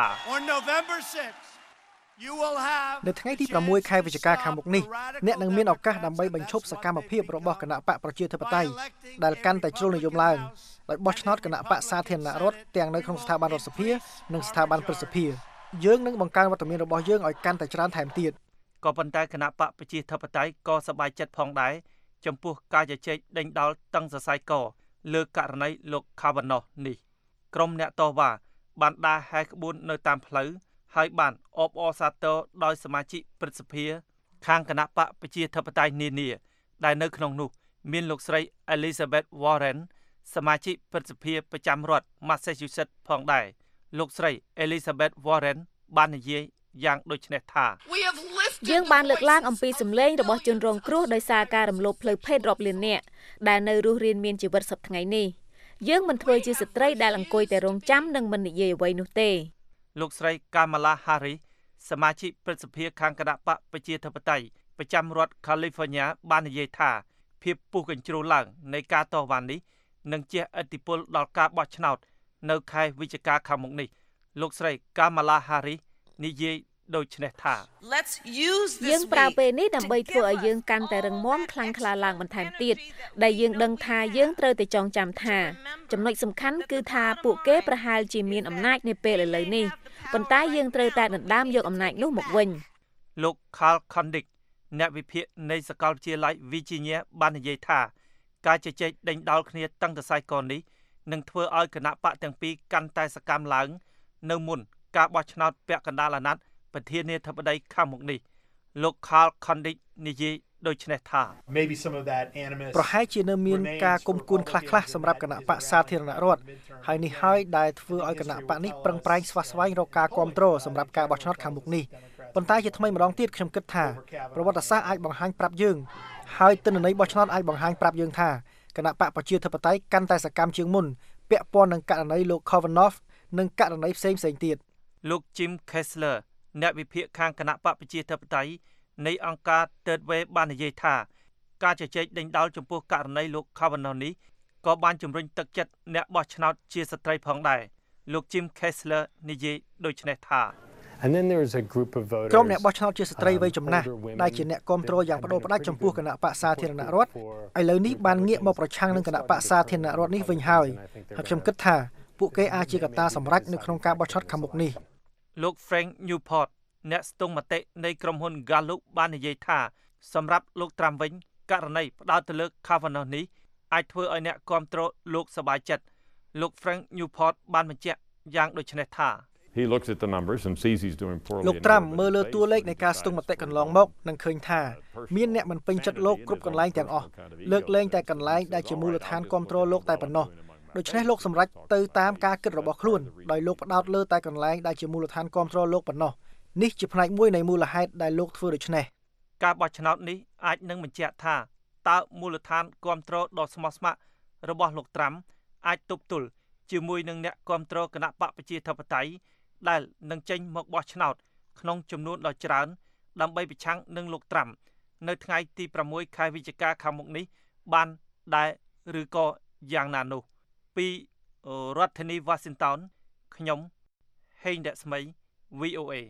Speaker 8: នៅថ្ងៃទីប្រាំមួយខែវិច្ឆិកាខាងមុខនេះអ្នកនឹងមានឱកាសដើម្បីបញ្ឈប់សកម្មភាពរបស់គណៈបកប្រជាធិបតេយ្យដែលកាន់តែជ្រុលនិយមឡើងដោយបោះឆ្នោតគណៈបកសាធារណរដ្ឋទាំងនៅក្នុងស្ថាប័នរដ្ឋសភានិងស្ថាប័នព្រឹទ្ធសភាយើងនឹងបង្កើនវត្តមានរបស់យើងឲ្យកាន់តែច្រើនថែមទៀត
Speaker 9: ក៏ប៉ុន្តែគណៈបកប្រជាធិបតេយ្យក៏សប្បាយចិត្តផងដែរចំពោះការជជែកដេញដោលតឹងសរសៃកលើករណីលោក Kavanaugh នេះក្រុមអ្នកតវ៉ាបានដើរហែកក្បួននៅតាមផ្លូវហើយបានអបអរសាទរដោយសមាជិកព្រឹទ្ធសភាខាងគណៈបកប្រជាធិបតេយ្យនានាដែលនៅក្នុងនោះមានលោកស្រី Elizabeth Warren សមាជិកព្រឹទ្ធសភាប្រចាំរដ្ឋ Massachusetts ផងដែរលោកស្រី Elizabeth Warren បាននិយាយយ៉ាងដូចនេះថា
Speaker 10: យើងបានលើកឡើងអំពីសម្លេងរបស់ជនរងគ្រោះដោយសារការរំលោភផ្លូវភេទរាប់លាននាក់ដែលនៅរស់រានមានជីវិតសប្តាហ៍ថ្ងៃនេះយើងមិនធ្វើជាស្ត្រីដែលអង្គុយតែរងចាំនិងមិននិយាយអ្វីនោះទេ
Speaker 9: លោកស្រី Kamala Harris សមាជិកព្រឹទ្ធសភាខាងគណៈបកប្រជាធិបតេយ្យប្រចាំរដ្ឋ California បាននិយាយថាភាពពុះកញ្ជ្រោលឡើងនៃការតវ៉ានេះនឹងជះឥទ្ធិពលដល់ការបោះឆ្នោតនៅខែវិច្ឆិកាខាងមុខនេះលោកស្រី Kamala Harris និយាយដូចនេះថា
Speaker 10: យើងប្រើពេលនេះដើម្បីធ្វើឲ្យយើងកាន់តែរឹងមាំខ្លាំងក្លាឡើងបន្ថែមទៀតដែលយើងដឹងថាយើងត្រូវតែចងចាំថាចំណុចសំខាន់គឺថាពួកគេប្រហែលជាមានអំណាចនៅពេលឥឡូវនេះប៉ុន្តែយើងត្រូវតែដណ្ដើមយកអំណាចនោះមកវិញ
Speaker 9: លោក Carl Kondik អ្នកវិភាគនៃសាកលវិទ្យាល័យ Virginia បាននិយាយថាការជជែកដេញដោលគ្នាតាំងតសៃកនេះនឹងធ្វើឲ្យគណៈបកទាំងពីរកាន់តែសកម្មឡើងនៅមុនការបោះឆ្នោតពាក់កណ្ដាលអាណត្តិប្រធានាធិបតីខាងមុខនេះលោក Carl Kondik និយាយដូចនេះថា
Speaker 8: ប្រហែលជានៅមានការគុំគួនខ្លះៗសម្រាប់គណៈបកសាធារណរដ្ឋហើយនេះហើយដែលធ្វើឲ្យគណៈបកនេះប្រឹងប្រែងស្វះស្វែងរកការគាំទ្រសម្រាប់ការបោះឆ្នោតខាងមុខនេះប៉ុន្តែជាថ្មីម្ដងទៀតខ្ញុំគិតថាប្រវត្តិសាស្ត្រអាចបង្ហាញប្រាប់យើងហើយទិន្នន័យបោះឆ្នោតអាចបង្ហាញប្រាប់យើងថាគណៈបកប្រជាធិបតេយ្យកាន់តែសកម្មជាងមុនពាក់ព័ន្ធនឹងករណីលោក Kavanaugh និងករណីផ្សេងៗទៀត
Speaker 9: លោក Jim Kessler អ្នកវិភាគខាងគណៈបកប្រជាធិបតេយ្យនៃអង្គការ Third Way បាននិយាយថាការជជែកដេញដោលចំពោះករណីលោក Kavanaugh នេះក៏បានជំរុញទឹកចិត្តអ្នកបោះឆ្នោតជាស្ត្រីផងដែរលោក Jim Kessler និយាយដូចនេះថា
Speaker 8: ក្រុមអ្នកបោះឆ្នោតជាស្ត្រីវ័យចំណាស់ដែលជាអ្នកគាំទ្រយ៉ាងបដូរផ្ដាច់ចំពោះគណៈបក្សសាធារណរដ្ឋឥឡូវនេះបានងាកមកប្រឆាំងនឹងគណៈបក្សសាធារណរដ្ឋនេះវិញហើយហើយខ្ញុំគិតថាពួកគេអាចជាកត្តាសម្រេចនៅក្នុងការបោះឆ្នោតខាងមុខនេះ
Speaker 9: លោក Frank Newport អ្នកស្ទង់មតិនៃក្រុមហ៊ុន Gallup បាននិយាយថាសម្រាប់លោកត្រាំវិញករណីផ្ដោតទៅលើ Kavanaugh នេះអាចធ្វើឲ្យអ្នកគាំទ្រលោកសប្បាយចិត្តលោក Frank Newport បានបញ្ជាក់យ៉ាងដូចនេះថា
Speaker 11: He looks at the numbers and sees he's doing poorly.
Speaker 8: លោកត្រាំមើលលើតួលេខនៃការស្ទង់មតិកន្លងមកនឹងឃើញថាមានអ្នកមិនពេញចិត្តលោកគ្រប់កន្លែងទាំងអស់លើកលែងតែកន្លែងដែលជាមូលដ្ឋានគាំទ្រលោកតែប៉ុណ្ណោះដូច្នេះលោកសម្រេចទៅតាមការគិតរបស់ខ្លួនដោយលោកផ្ដោតលើតែកន្លែងដែលជាមូលដ្ឋានគាំទ្រលោកប៉ុណ្ណោះនេះជាផ្នែកមួយនៃមូលហេតុដែលលោកធ្វើដូច្នេះ
Speaker 9: ការបោះឆ្នោតនេះអាចនឹងបញ្ជាក់ថាតើមូលដ្ឋានគាំទ្រដ៏ស្មោះស្ម័គ្ររបស់លោកត្រាំអាចទប់ទល់ជាមួយនឹងអ្នកគាំទ្រគណៈបកប្រជាធិបតេយ្យដែលនឹងចេញមកបោះឆ្នោតក្នុងចំនួនដ៏ច្រើនដើម្បីប្រឆាំងនឹងលោកត្រាំនៅថ្ងៃទីប្រាំមួយខែវិច្ឆិកាខាងមុខនេះបានដែរឬក៏យ៉ាងណានោះពីរដ្ឋធានី Washington ខ្ញុំហេងរស្មី វី អូ เอ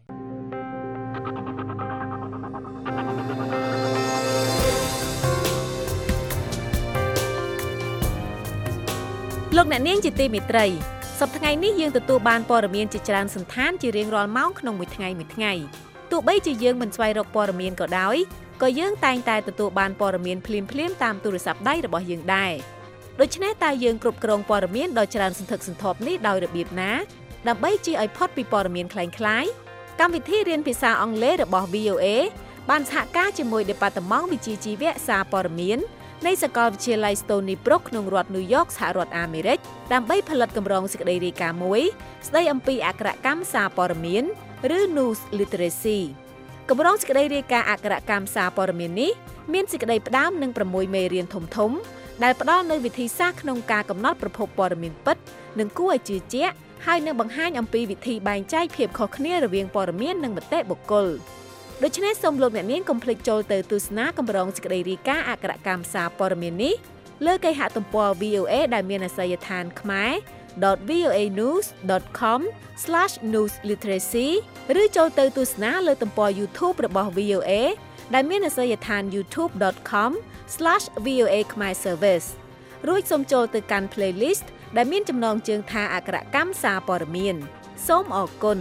Speaker 10: លោកអ្នកនាងជាទីមេត្រីសប្តាហ៍ថ្ងៃនេះយើងទទួលបានព័ត៌មានជាច្រើនសន្តានជារៀងរាល់ម៉ោងក្នុងមួយថ្ងៃមួយថ្ងៃទោះបីជាយើងមិនស្វែងរកព័ត៌មានក៏ដោយក៏យើងតែងតែទទួលបានព័ត៌មានភ្លាមៗតាមទូរស័ព្ទដៃរបស់យើងដែរដូច្នេះតើយើងគ្រប់គ្រងព័ត៌មានដ៏ច្រើនសន្ធឹកសន្ធាប់នេះដោយរបៀបណាដើម្បីជៀសឲ្យផុតពីព័ត៌មានคล้ายៗកម្មវិធីរៀនភាសាអង់គ្លេសរបស់ វី អូ เอ បានសហការជាមួយ Department វិជ្ជាជីវៈសារព័ត៌មាននៃសាកលវិទ្យាល័យ Stony Brook ក្នុងរដ្ឋ New York សហរដ្ឋអាមេរិកដើម្បីផលិតកម្រងសេចក្តីរាយការណ៍មួយស្តីអំពីអក្ខរកម្មសារព័ត៌មានឬ News Literacy កម្រងសេចក្តីរាយការណ៍អក្ខរកម្មសារព័ត៌មាននេះមានសេចក្តីផ្ដាំនឹងប្រាំមួយមេរៀនធំធំដែលផ្ដល់នូវវិធីសាស្ត្រក្នុងការកំណត់ប្រភពព័ត៌មានពិតនិងគួរឲ្យជឿជាក់ហើយនឹងបង្ហាញអំពីវិធីបែងចែកភាពខុសគ្នារវាងព័ត៌មាននិងមតិបុគ្គលដូច្នេះសូមលោកអ្នកនាងកុំភ្លេចចូលទៅទស្សនាកម្រងសេចក្តីរាយការណ៍អក្សរកម្មសារព័ត៌មាននេះលើគេហទំព័រ វី អូ เอ ដែលមានអាសយដ្ឋាន ខ្មែរ ដត វី អូ เอ นิวส์ ដត com ស្លាស นิวส์ ลิเทเรซี ឬចូលទៅទស្សនាលើទំព័រ YouTube របស់ វី អូ เอ ដែលមានអាសយដ្ឋាន ยูทูบ ដត com ស្លាស វី អូ เอ ខ្មែរ Service រួចសូមចូលទៅកាន់ playlist ដែលមានចំណងជើងថាអក្សរកម្មសារព័ត៌មានសូមអរគុណ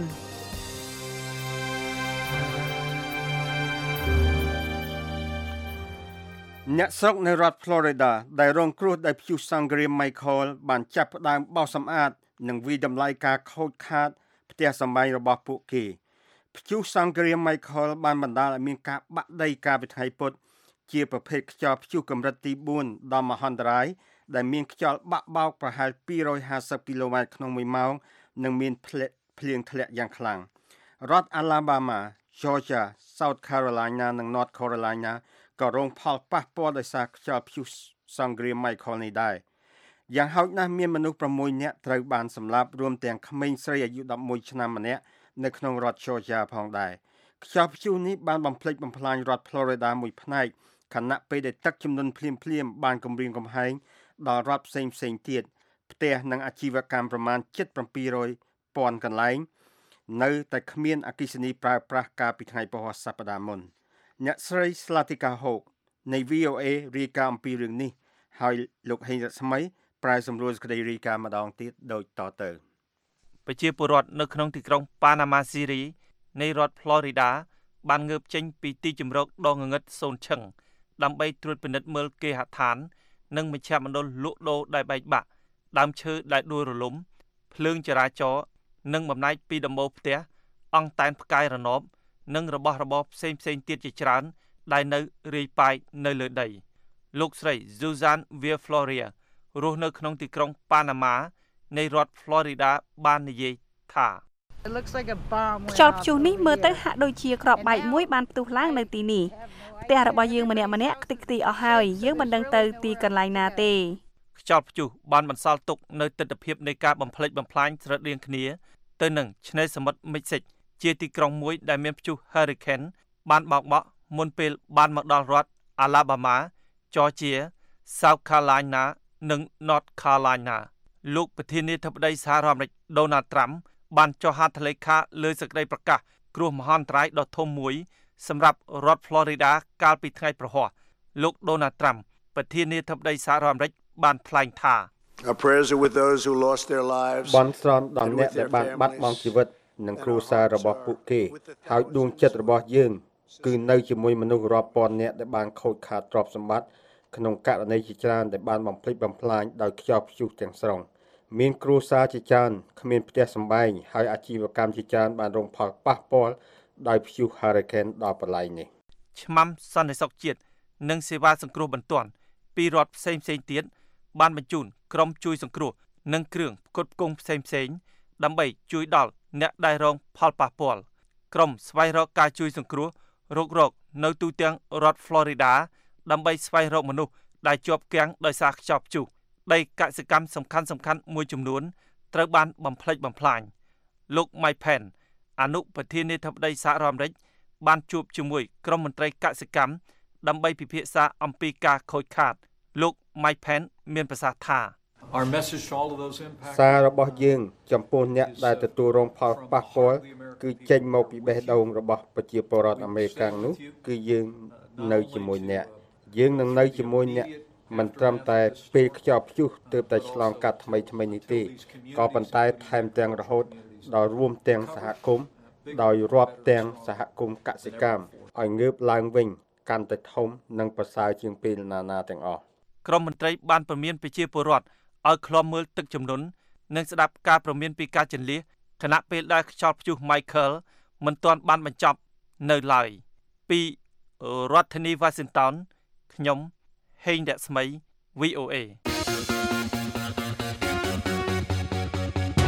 Speaker 3: អ្នកស្រុកនៅរដ្ឋ Florida ដែលរងគ្រោះដោយព្យុះសង្គ្រាម Michael បានចាប់ផ្ដើមបោសសម្អាតនិងវិតម្លៃការខូចខាតផ្ទះសម្បែងរបស់ពួកគេព្យុះសង្គ្រាម Michael បានបណ្ដាលឲ្យមានការបាក់ដីកាលពីថ្ងៃពុធជាប្រភេទខ្យល់ព្យុះកម្រិតទីបួនដល់មហន្តរាយដែលមានខ្យល់បាក់បោកប្រហែលពីររយហាសិបគីឡូម៉ែត្រក្នុងមួយម៉ោងនិងមានភ្លៀងភ្លៀងធ្លាក់យ៉ាងខ្លាំងរដ្ឋ Alabama, Georgia, South Carolina និង North Carolina ក៏រងផលប៉ះពាល់ដោយសារខ្យល់ព្យុះសង្គ្រាម Michael នេះដែរយ៉ាងហោចណាស់មានមនុស្សប្រាំមួយនាក់ត្រូវបានសម្លាប់រួមទាំងក្មេងស្រីអាយុដប់មួយឆ្នាំម្នាក់នៅក្នុងរដ្ឋ Georgia ផងដែរខ្យល់ព្យុះនេះបានបំផ្លិចបំផ្លាញរដ្ឋ Florida មួយផ្នែកខណៈពេលដែលទឹកជំនន់ភ្លាមភ្លាមបានគំរាមកំហែងដល់រដ្ឋផ្សេងផ្សេងទៀតផ្ទះនិងអាជីវកម្មប្រមាណជិតប្រាំពីររយពាន់កន្លែងនៅតែគ្មានអគ្គិសនីប្រើប្រាស់កាលពីថ្ងៃពហុសប្តាហ៍មុនអ្នកស្រី Slatika Hawk នៃ វី អូ เอ រាយការណ៍អំពីរឿងនេះហើយលោកហេងរស្មីប្រែសម្រួលសេចក្តីរាយការណ៍ម្ដងទៀតដូចតទៅ
Speaker 9: ប្រជាពលរដ្ឋនៅក្នុងទីក្រុង Panama City នៃរដ្ឋ Florida បានងើបចេញពីទីជម្រកដ៏ងងឹតសូនឈឹងដើម្បីត្រួតពិនិត្យមើលគេហដ្ឋាននិងមជ្ឈមណ្ឌលលក់ដូរដែលបែកបាក់ដើមឈើដែលដួលរលំភ្លើងចរាចរណ៍និងបំណែកពីដំបូលផ្ទះអង្គតែនផ្កាយរណបនិងរបស់របរផ្សេងផ្សេងទៀតជាច្រើនដែលនៅរាយប៉ាយនៅលើដីលោកស្រី Susan Villafloria រស់នៅក្នុងទីក្រុង Panama នៃរដ្ឋ Florida បាននិយាយថា
Speaker 12: ខ្យល់ព្យុះនេះមើលទៅហាក់ដូចជាគ្រាប់បែកមួយបានផ្ទុះឡើងនៅទីនេះផ្ទះរបស់យើងម្នាក់ម្នាក់ខ្ទេចខ្ទីអស់ហើយយើងមិនដឹងទៅទីកន្លែងណាទេ
Speaker 9: ខ្យល់ព្យុះបានបន្សល់ទុកនៅទិដ្ឋភាពនៃការបំផ្លិចបំផ្លាញស្រដៀងគ្នាទៅនឹងឆ្នេរសមុទ្រមិចស៊ិកជាទីក្រុងមួយដែលមានព្យុះ Hurricane បានបោកបក់មុនពេលបានមកដល់រដ្ឋ Alabama, Georgia, South Carolina និង North Carolina លោកប្រធានាធិបតីសហរដ្ឋអាមេរិក Donald Trump បានចុះហត្ថលេខាលើសេចក្តីប្រកាសគ្រោះមហន្តរាយដ៏ធំមួយសម្រាប់រដ្ឋ Florida កាលពីថ្ងៃប្រហ័សលោក Donald Trump ប្រធានាធិបតីសហរដ្ឋអាមេរិកបានថ្លែងថា
Speaker 13: Our prayers are with those who lost their lives
Speaker 3: បន់ស្រន់ដល់អ្នកដែលបានបាត់បង់ជីវិតនិងគ្រួសាររបស់ពួកគេហើយដួងចិត្តរបស់យើងគឺនៅជាមួយមនុស្សរាប់ពាន់នាក់ដែលបានខូចខាតទ្រព្យសម្បត្តិក្នុងករណីជាច្រើនដែលបានបំផ្លិចបំផ្លាញដោយខ្យល់ព្យុះទាំងស្រុងមានគ្រួសារជាច្រើនគ្មានផ្ទះសម្បែងហើយអាជីវកម្មជាច្រើនបានរងផលប៉ះពាល់ដោយព្យុះ Hurricane ដល់កន្លែងនេះ
Speaker 9: ឆ្មាំសន្តិសុខជាតិនិងសេវាសង្គ្រោះបន្ទាន់ពីរដ្ឋផ្សេងផ្សេងទៀតបានបញ្ជូនក្រុមជួយសង្គ្រោះនិងគ្រឿងផ្គត់ផ្គង់ផ្សេងផ្សេងដើម្បីជួយដល់អ្នកដែលរងផលប៉ះពាល់ក្រុមស្វែងរកការជួយសង្គ្រោះរករកនៅទូទាំងរដ្ឋ Florida ដើម្បីស្វែងរកមនុស្សដែលជាប់គាំងដោយសារខ្យល់ព្យុះដីកសិកម្មសំខាន់សំខាន់មួយចំនួនត្រូវបានបំផ្លិចបំផ្លាញលោក Mike Pence អនុប្រធានាធិបតីសហរដ្ឋអាមេរិកបានជួបជាមួយក្រុមមន្ត្រីកសិកម្មដើម្បីពិភាក្សាអំពីការខូចខាតលោក Mike Pence មានប្រសាសន៍ថា
Speaker 14: Our message to all of those impacted
Speaker 3: សាររបស់យើងចំពោះអ្នកដែលទទួលរងផលប៉ះពាល់គឺចេញមកពីបេះដូងរបស់ប្រជាពលរដ្ឋអាមេរិកនោះគឺយើងនៅជាមួយអ្នកយើងនឹងនៅជាមួយអ្នកមិនត្រឹមតែពេលខ្យល់ព្យុះទើបតែឆ្លងកាត់ថ្មីថ្មីនេះទេក៏ប៉ុន្តែថែមទាំងរហូតដល់រួមទាំងសហគមន៍ដោយរាប់ទាំងសហគមន៍កសិកម្មឲ្យងើបឡើងវិញកាន់តែធំនិងប្រសើរជាងពេលណាណាទាំងអស់
Speaker 9: ក្រុមមន្ត្រីបានព្រមានប្រជាពលរដ្ឋឲ្យឃ្លាំមើលទឹកជំនន់និងស្ដាប់ការព្រមានពីការជន្លៀសខណៈពេលដែលខ្យល់ព្យុះ Michael មិនទាន់បានបញ្ចប់នៅឡើយពីរដ្ឋធានី Washington ខ្ញុំហេងរស្មី វី អូ เอ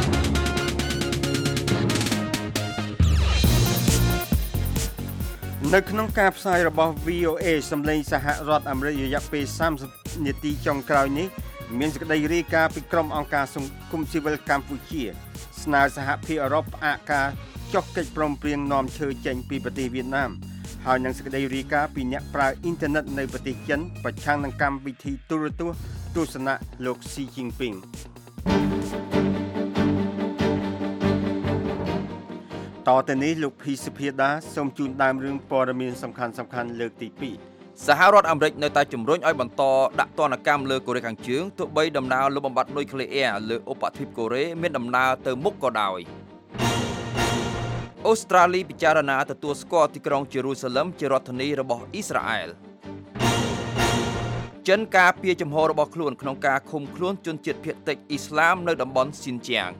Speaker 3: ននៅក្នុងការផ្សាយរបស់ វី អូ เอ សម្លេងសហរដ្ឋអាមេរិករយៈពេលសាមសិបនាទីចុងក្រោយនេះមានសេចក្តីរាយការណ៍ពីក្រុមអង្គការសង្គមស៊ីវិលកម្ពុជាស្នើសហភាពអឺរ៉ុបផ្អាកការចុះកិច្ចព្រមព្រៀងនាំឈើចេញពីប្រទេសវៀតណាមហើយនឹងសេចក្តីរាយការណ៍ពីអ្នកប្រើអ៊ីនធឺណិតនៅប្រទេសចិនប្រឆាំងនឹងកម្មវិធីទូរទស្សន៍ទស្សនៈលោកស៊ីជីនពីងតទៅនេះលោកភីសុភាដាសូមជូនដើមរឿងព័ត៌មានសំខាន់សំខាន់លើកទីពីរ
Speaker 4: សហរដ្ឋអាមេរិកនៅតែជំរុញឲ្យបន្តដាក់ទណ្ឌកម្មលើកូរ៉េខាងជើងទោះបីដំណើរលុបបំបាត់នុយក្លេអ៊ែរលើឧបទ្វីបកូរ៉េមានដំណើរទៅមុខក៏ដោយអូស្ត្រាលីពិចារណាទទួលស្គាល់ទីក្រុងយេរូសាឡឹមជារដ្ឋធានីរបស់អ៊ីស្រាអែលចិនការពារជំហររបស់ខ្លួនក្នុងការឃុំខ្លួនជនជាតិភាគតិចអ៊ីស្លាមនៅតំបន់ស៊ីនជៀង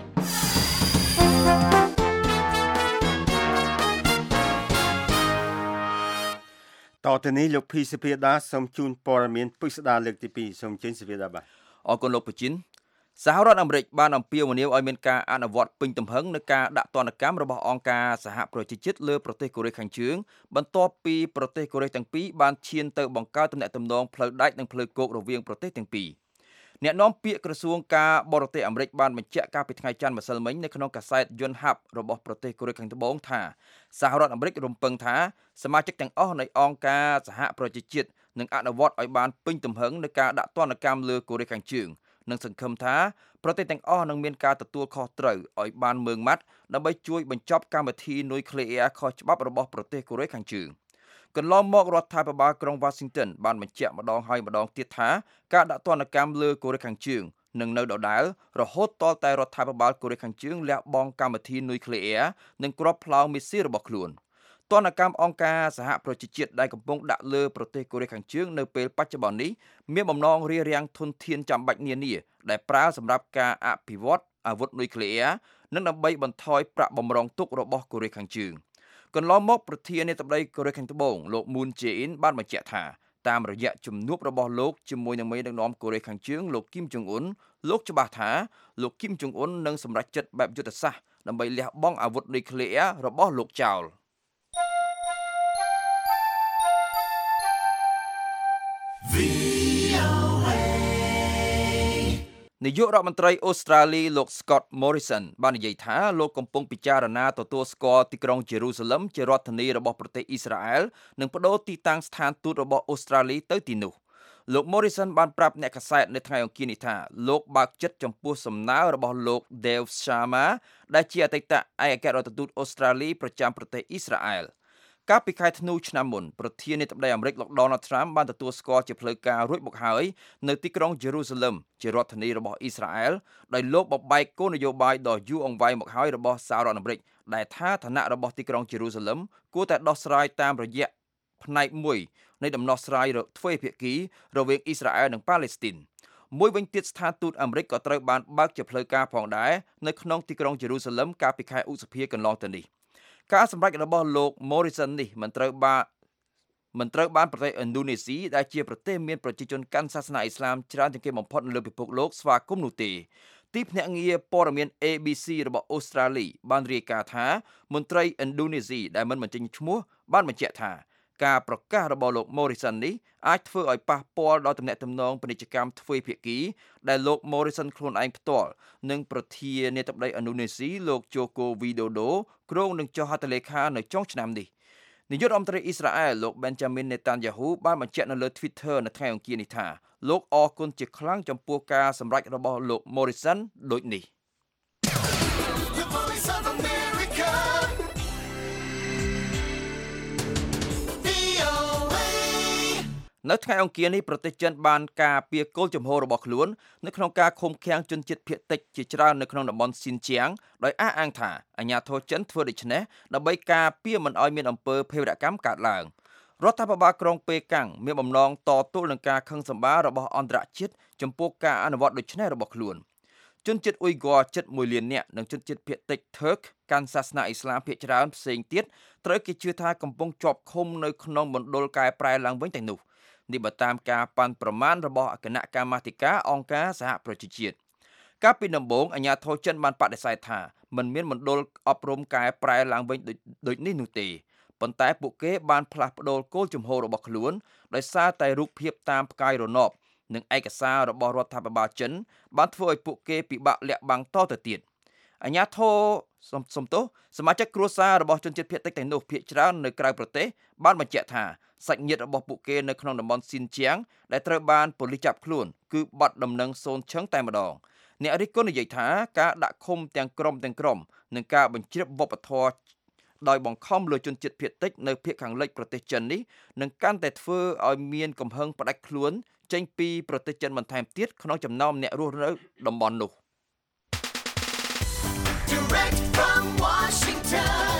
Speaker 3: តទៅនេះលោកភីសុភាដាសូមជូនព័ត៌មានពិស្ដារលើកទីពីរសូមជើញសុភាដាបាទ
Speaker 4: អរគុណលោកពូជីនសហរដ្ឋអាមេរិកបានអំពាវនាវឲ្យមានការអនុវត្តពេញទំហឹងនៃការដាក់ទណ្ឌកម្មរបស់អង្គការសហប្រជាជាតិលើប្រទេសកូរ៉េខាងជើងបន្ទាប់ពីប្រទេសកូរ៉េទាំងពីរបានឈានទៅបង្កើតទំនាក់ទំនងផ្លូវដែកនិងផ្លូវគោករវាងប្រទេសទាំងពីរអ្នកនាំពាក្យក្រសួងការបរទេសអាមេរិកបានបញ្ជាក់កាលពីថ្ងៃច័ន្ទម្សិលមិញនៅក្នុងកាសែត Yonhap របស់ប្រទេសកូរ៉េខាងត្បូងថាសហរដ្ឋអាមេរិករំពឹងថាសមាជិកទាំងអស់នៃអង្គការសហប្រជាជាតិនឹងអនុវត្តឲ្យបានពេញទំហឹងនៃការដាក់ទណ្ឌកម្មលើកូរ៉េខាងជើងនិងសង្ឃឹមថាប្រទេសទាំងអស់នឹងមានការទទួលខុសត្រូវឲ្យបានម៉ឺងម៉ាត់ដើម្បីជួយបញ្ចប់កម្មវិធីនុយក្លេអ៊ែរខុសច្បាប់របស់ប្រទេសកូរ៉េខាងជើងកន្លងមករដ្ឋាភិបាលក្រុង Washington បានបញ្ជាក់ម្ដងហើយម្ដងទៀតថាការដាក់ទណ្ឌកម្មលើកូរ៉េខាងជើងនឹងនៅដដែលរហូតទាល់តែរដ្ឋាភិបាលកូរ៉េខាងជើងលះបង់កម្មវិធីនុយក្លេអ៊ែរនិងគ្រាប់ផ្លោងមីស៊ីលរបស់ខ្លួនទណ្ឌកម្មអង្គការសហប្រជាជាតិដែលកំពុងដាក់លើប្រទេសកូរ៉េខាងជើងនៅពេលបច្ចុប្បន្ននេះមានបំណងរារាំងធនធានចាំបាច់នានាដែលប្រើសម្រាប់ការអភិវឌ្ឍអាវុធនុយក្លេអ៊ែរនិងដើម្បីបន្ថយប្រាក់បម្រុងទុករបស់កូរ៉េខាងជើងកន្លងមកប្រធានាធិបតីកូរ៉េខាងត្បូងលោក Moon Jae-in បានបញ្ជាក់ថាតាមរយៈជំនួបរបស់លោកជាមួយនឹងមេដឹកនាំកូរ៉េខាងជើងលោកគីមចុងអ៊ុនលោកច្បាស់ថាលោកគីមចុងអ៊ុននឹងសម្រេចចិត្តបែបយុទ្ធសាស្ត្រដើម្បីលះបង់អាវុធនុយក្លេអ៊ែររបស់លោកចោលនាយករដ្ឋមន្ត្រីអូស្ត្រាលីលោក Scott Morrison បាននិយាយថាលោកកំពុងពិចារណាទទួលស្គាល់ទីក្រុងយេរូសាឡឹមជារដ្ឋធានីរបស់ប្រទេសអ៊ីស្រាអែលនិងបដូរទីតាំងស្ថានទូតរបស់អូស្ត្រាលីទៅទីនោះលោក Morrison បានប្រាប់អ្នកកាសែតនៅថ្ងៃអង្គារនេះថាលោកបើកចិត្តចំពោះសំណើរបស់លោក Dave Sharma ដែលជាអតីតឯកអគ្គរដ្ឋទូតអូស្ត្រាលីប្រចាំប្រទេសអ៊ីស្រាអែលកាលពីខែធ្នូឆ្នាំមុនប្រធានាធិបតីអាមេរិកលោក Donald Trump បានទទួលស្គាល់ជាផ្លូវការរួចមកហើយនៅទីក្រុង Jerusalem ជារដ្ឋធានីរបស់អ៊ីស្រាអែលដោយលោកបបែកគោលនយោបាយដ៏យូរអង្វែងមកហើយរបស់សហរដ្ឋអាមេរិកដែលថាឋានៈរបស់ទីក្រុង Jerusalem គួរតែដោះស្រាយតាមរយៈផ្នែកមួយនៃដំណោះស្រាយទ្វេភាគីរវាងអ៊ីស្រាអែលនិងប៉ាឡេស្ទីនមួយវិញទៀតស្ថានទូតអាមេរិកក៏ត្រូវបានបើកជាផ្លូវការផងដែរនៅក្នុងទីក្រុង Jerusalem កាលពីខែឧសភាកន្លងទៅនេះការសម្រេចរបស់លោក Morrison នេះមិនត្រូវបានមិនត្រូវបានប្រទេសឥណ្ឌូនេស៊ីដែលជាប្រទេសមានប្រជាជនកាន់សាសនាអ៊ីស្លាមច្រើនជាងគេបំផុតនៅលើពិភពលោកស្វាគមន៍នោះទេទីភ្នាក់ងារព័ត៌មាន A B C របស់អូស្ត្រាលីបានរាយការណ៍ថាមន្ត្រីឥណ្ឌូនេស៊ីដែលមិនបញ្ចេញឈ្មោះបានបញ្ជាក់ថាការប្រកាសរបស់លោក Morrison នេះអាចធ្វើឲ្យប៉ះពាល់ដល់ទំនាក់ទំនងពាណិជ្ជកម្មទ្វេភាគីដែលលោក Morrison ខ្លួនឯងផ្ទាល់និងប្រធានាធិបតីឥណ្ឌូនេស៊ីលោក Joko Widodo គ្រោងនឹងចុះហត្ថលេខានៅចុងឆ្នាំនេះនាយករដ្ឋមន្ត្រីអ៊ីស្រាអែលលោក Benjamin Netanyahu បានបញ្ជាក់នៅលើ Twitter នៅថ្ងៃអង្គារនេះថាលោកអរគុណជាខ្លាំងចំពោះការសម្រេចរបស់លោក Morrison ដូចនេះនៅថ្ងៃអង្គារនេះប្រទេសចិនបានការពារគោលជំហររបស់ខ្លួននៅក្នុងការឃុំឃាំងជនជាតិភាគតិចជាច្រើននៅក្នុងតំបន់ស៊ីនជៀងដោយអះអាងថាអាញាធរចិនធ្វើដូច្នេះដើម្បីការពារមិនឲ្យមានអំពើភេរវកម្មកើតឡើងរដ្ឋាភិបាលក្រុងប៉េកាំងមានបំណងតទល់នឹងការខឹងសម្បាររបស់អន្តរជាតិចំពោះការអនុវត្តដូច្នេះរបស់ខ្លួនជនជាតិអ៊ុយហ្គ័រជិតមួយលាននាក់និងជនជាតិភាគតិច Turk កាន់សាសនាអ៊ីស្លាមភាគច្រើនផ្សេងទៀតត្រូវគេជឿថាកំពុងជាប់ឃុំនៅក្នុងមណ្ឌលកែប្រែឡើងវិញទាំងនោះនេះបើតាមការប៉ាន់ប្រមាណរបស់គណៈកម្មាធិការអង្គការសហប្រជាជាតិកាលពីដំបូងអាជ្ញាធរចិនបានបដិសេធថាមិនមានមណ្ឌលអប់រំកែប្រែឡើងវិញដូចនេះនោះទេប៉ុន្តែពួកគេបានផ្លាស់ប្ដូរគោលជំហររបស់ខ្លួនដោយសារតែរូបភាពតាមផ្កាយរណបនិងឯកសាររបស់រដ្ឋាភិបាលចិនបានធ្វើឲ្យពួកគេពិបាកលាក់បាំងតទៅទៀតអាជ្ញាធរសំទោសសមាជិកគ្រួសាររបស់ជនជាតិភាគតិចទាំងនោះភាគច្រើននៅក្រៅប្រទេសបានបញ្ជាក់ថាសាច់ញាតិរបស់ពួកគេនៅក្នុងតំបន់ស៊ីនជៀងដែលត្រូវបានប៉ូលីសចាប់ខ្លួនគឺបាត់ដំណឹងសូនឈឹងតែម្ដងអ្នករិះគន់និយាយថាការដាក់ឃុំទាំងក្រុមទាំងក្រុមនិងការបញ្ជ្រាបវប្បធម៌ដោយបង្ខំលើជនជាតិភាគតិចនៅភាគខាងលិចប្រទេសចិននេះនឹងកាន់តែធ្វើឲ្យមានកំហឹងផ្ដាច់ខ្លួនចេញពីប្រទេសចិនបន្ថែមទៀតក្នុងចំណោមអ្នករស់នៅតំបន់នោះ
Speaker 2: Direct from Washington,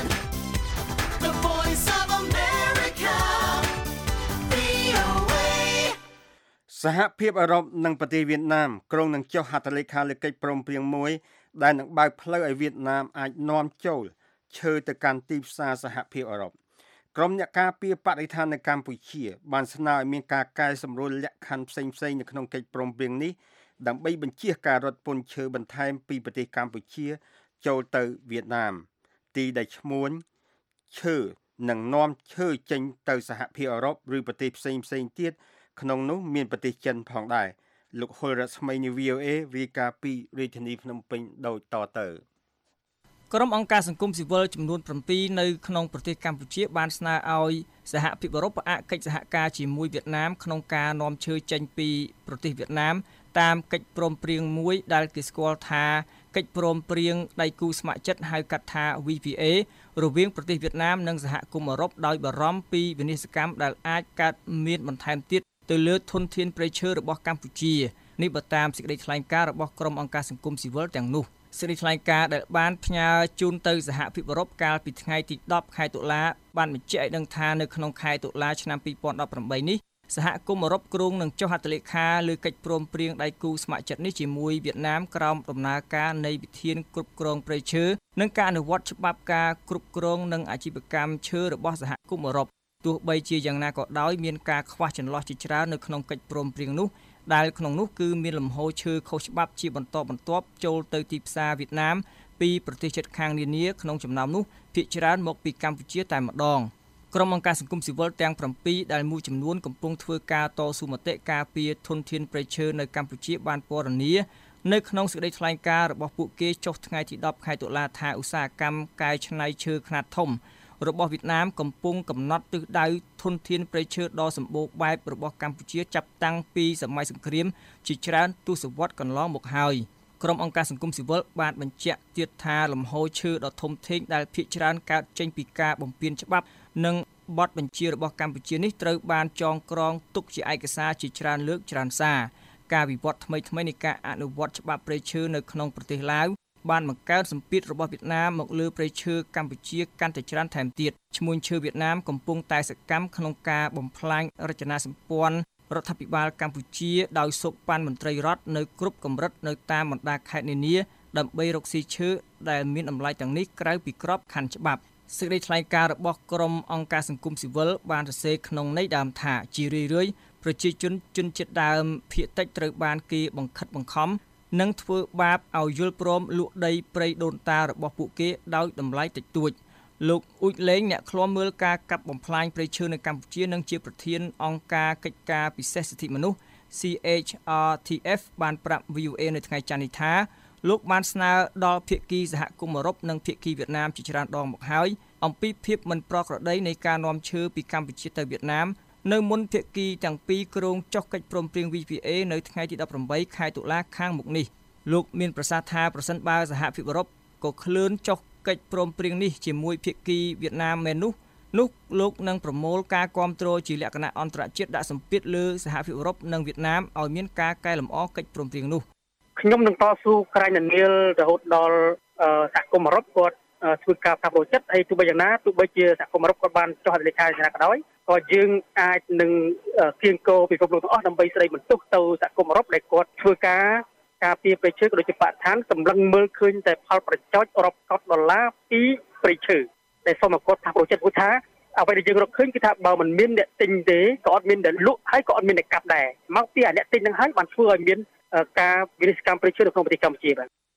Speaker 2: the voice of America, វី អូ เอ
Speaker 3: សហភាពអឺរ៉ុបនិងប្រទេសវៀតណាមក្រុងនឹងចុះហត្ថលេខាលើកិច្ចព្រមព្រៀងមួយដែលនឹងបើកផ្លូវឲ្យវៀតណាមអាចនាំចូលឈើទៅកាន់ទីផ្សារសហភាពអឺរ៉ុបក្រុមអ្នកការពារបរិស្ថាននៅកម្ពុជាបានស្នើឲ្យមានការកែសម្រួលលក្ខខណ្ឌផ្សេងៗនៅក្នុងកិច្ចព្រមព្រៀងនេះដើម្បីបញ្ជៀសការរត់ពន្ធឈើបន្ថែមពីប្រទេសកម្ពុជាចូលទៅវៀតណាមទីដែលឈ្មួញឈើនឹងនាំឈើចេញទៅសហភាពអឺរ៉ុបឬប្រទេសផ្សេងផ្សេងទៀតក្នុងនោះមានប្រទេសចិនផងដែរលោកហុលរស្មីនី វី អូ เอ រាយការណ៍ពីរាជធានីភ្នំពេញដូចតទៅ
Speaker 6: ក្រុមអង្គការសង្គមស៊ីវិលចំនួន7នៅក្នុងប្រទេសកម្ពុជាបានស្នើឲ្យសហភាពអឺរ៉ុបផ្អាកកិច្ចសហការជាមួយវៀតណាមក្នុងការនាំឈើចេញពីប្រទេសវៀតណាមតាមកិច្ចព្រមព្រៀងមួយដែលគេស្គាល់ថាកិច្ចព្រមព្រៀងដៃគូស្ម័គ្រចិត្តហៅកាត់ថា វី พี เอ រវាងប្រទេសវៀតណាមនិងសហគមន៍អឺរ៉ុបដោយបារម្ភពីវិនាសកម្មដែលអាចកើតមានបន្ថែមទៀតទៅលើធនធានព្រៃឈើរបស់កម្ពុជានេះបើតាមសេចក្តីថ្លែងការណ៍របស់ក្រុមអង្គការសង្គមស៊ីវិលទាំងនោះសេចក្តីថ្លែងការណ៍ដែលបានផ្ញើជូនទៅសហភាពអឺរ៉ុបកាលពីថ្ងៃទី10ខែតុលាបានបញ្ជាក់ឲ្យដឹងថានៅក្នុងខែតុលាឆ្នាំពីរពាន់ដប់ប្រាំបីនេះសហគមន៍អឺរ៉ុបគ្រោងនឹងចុះហត្ថលេខាលើកិច្ចព្រមព្រៀងដៃគូស្ម័គ្រចិត្តនេះជាមួយវៀតណាមក្រោមដំណើរការនៃវិធានគ្រប់គ្រងព្រៃឈើនិងការអនុវត្តច្បាប់ការគ្រប់គ្រងនិងអាជីវកម្មឈើរបស់សហគមន៍អឺរ៉ុបទោះបីជាយ៉ាងណាក៏ដោយមានការខ្វះចន្លោះជាច្រើននៅក្នុងកិច្ចព្រមព្រៀងនោះដែលក្នុងនោះគឺមានលំហូរឈើខុសច្បាប់ជាបន្តបន្ទាប់ចូលទៅទីផ្សារវៀតណាមពីប្រទេសជិតខាងនានាក្នុងចំណោមនោះភាគច្រើនមកពីកម្ពុជាតែម្ដងក្រុមអង្គការសង្គមស៊ីវិលទាំង7ដែលមួយចំនួនកំពុងធ្វើការតស៊ូមតិការពារធនធានព្រៃឈើនៅកម្ពុជាបានពណ៌នានៅក្នុងសេចក្តីថ្លែងការណ៍របស់ពួកគេចុះថ្ងៃទី10ខែតុលាថាឧស្សាហកម្មកែច្នៃឈើខ្នាតធំរបស់វៀតណាមកំពុងកំណត់ទិសដៅធនធានព្រៃឈើដ៏សម្បូរបែបរបស់កម្ពុជាចាប់តាំងពីសម័យសង្គ្រាមជាច្រើនទសវត្សរ៍កន្លងមកហើយក្រុមអង្គការសង្គមស៊ីវិលបានបញ្ជាក់ទៀតថាលំហូរឈើដ៏ធំធេងដែលភាគច្រើនកើតចេញពីការបំពានច្បាប់និងបទបញ្ជារបស់កម្ពុជានេះត្រូវបានចងក្រងទុកជាឯកសារជាច្រើនលើកច្រើនសារការវិវត្តថ្មីថ្មីនៃការអនុវត្តច្បាប់ព្រៃឈើនៅក្នុងប្រទេសឡាវបានបង្កើនសម្ពាធរបស់វៀតណាមមកលើព្រៃឈើកម្ពុជាកាន់តែច្រើនថែមទៀតឈ្មួញឈើវៀតណាមកំពុងតែសកម្មក្នុងការបំផ្លាញរចនាសម្ព័ន្ធរដ្ឋាភិបាលកម្ពុជាដោយសូកប៉ាន់មន្ត្រីរដ្ឋនៅគ្រប់កម្រិតនៅតាមបណ្ដាខេត្តនានាដើម្បីរកស៊ីឈើដែលមានតម្លៃទាំងនេះក្រៅពីក្របខ័ណ្ឌច្បាប់សេចក្តីថ្លែងការណ៍របស់ក្រុមអង្គការសង្គមស៊ីវិលបានសរសេរក្នុងន័យដើមថាជារឿយៗប្រជាជនជនជាតិដើមភាគតិចត្រូវបានគេបង្ខិតបង្ខំនិងធ្វើបាបឲ្យយល់ព្រមលក់ដីព្រៃដូនតារបស់ពួកគេដោយតម្លៃតិចតួចលោកអ៊ូចលេងអ្នកឃ្លាំមើលការកាប់បំផ្លាញព្រៃឈើនៅកម្ពុជានិងជាប្រធានអង្គការកិច្ចការពិសេសសិទ្ធិមនុស្ស C H R T F បានប្រាប់ V O A នៅថ្ងៃច័ន្ទនេះថាលោកបានស្នើដល់ភាគីសហគមន៍អឺរ៉ុបនិងភាគីវៀតណាមជាច្រើនដងមកហើយអំពីភាពមិនប្រក្រតីនៃការនាំឈើពីកម្ពុជាទៅវៀតណាមនៅមុនភាគីទាំងពីរគ្រងចុះកិច្ចព្រមព្រៀង V P A នៅថ្ងៃទី18ខែតុលាខាងមុខនេះលោកមានប្រសាសន៍ថាប្រសិនបើសហភាពអឺរ៉ុបក៏ឃ្លានចុះកិច្ចព្រមព្រៀងនេះជាមួយភាគីវៀតណាមមែននោះនោះលោកនឹងប្រមូលការគ្រប់គ្រងជាលក្ខណៈអន្តរជាតិដាក់សម្ពាធលើសហភាពអឺរ៉ុបនិងវៀតណាមឲ្យមានការកែលម្អកិច្ចព្រមព្រៀងនោះ
Speaker 15: ខ្ញុំនឹងតស៊ូក្រែងនានាលរហូតដល់សហគមន៍អឺរ៉ុបគាត់ធ្វើការផ្លាស់ប្ដូរចិត្តហើយទោះបីយ៉ាងណាទោះបីជាសហគមន៍អឺរ៉ុបគាត់បានចុះហត្ថលេខាយ៉ាងណាក៏ដោយក៏យើងអាចនឹងគៀងគរពិភពលោកទាំងអស់ដើម្បីស្ដីបន្ទោសទៅសហគមន៍អឺរ៉ុបដែលគាត់ធ្វើការការពារព្រៃឈើក៏ដូចជាបរិស្ថានសម្លឹងមើលឃើញតែផលប្រយោជន៍រាប់កោតដុល្លារពីព្រៃឈើដែលសូមឲ្យគាត់ផ្លាស់ប្ដូរចិត្តព្រោះថាអ្វីដែលយើងរកឃើញគឺថាបើមិនមានអ្នកទិញទេក៏អត់មានអ្នកលក់ហើយក៏អត់មានអ្នកកាប់ដែរមកពីអាអ្នកទិញនឹងហើយបានធ្វើឲ្យមានការវិនិច្ឆ័យកម្មព្រៃឈើនៅក្នុងប្រទេសកម្ពុជាបាទ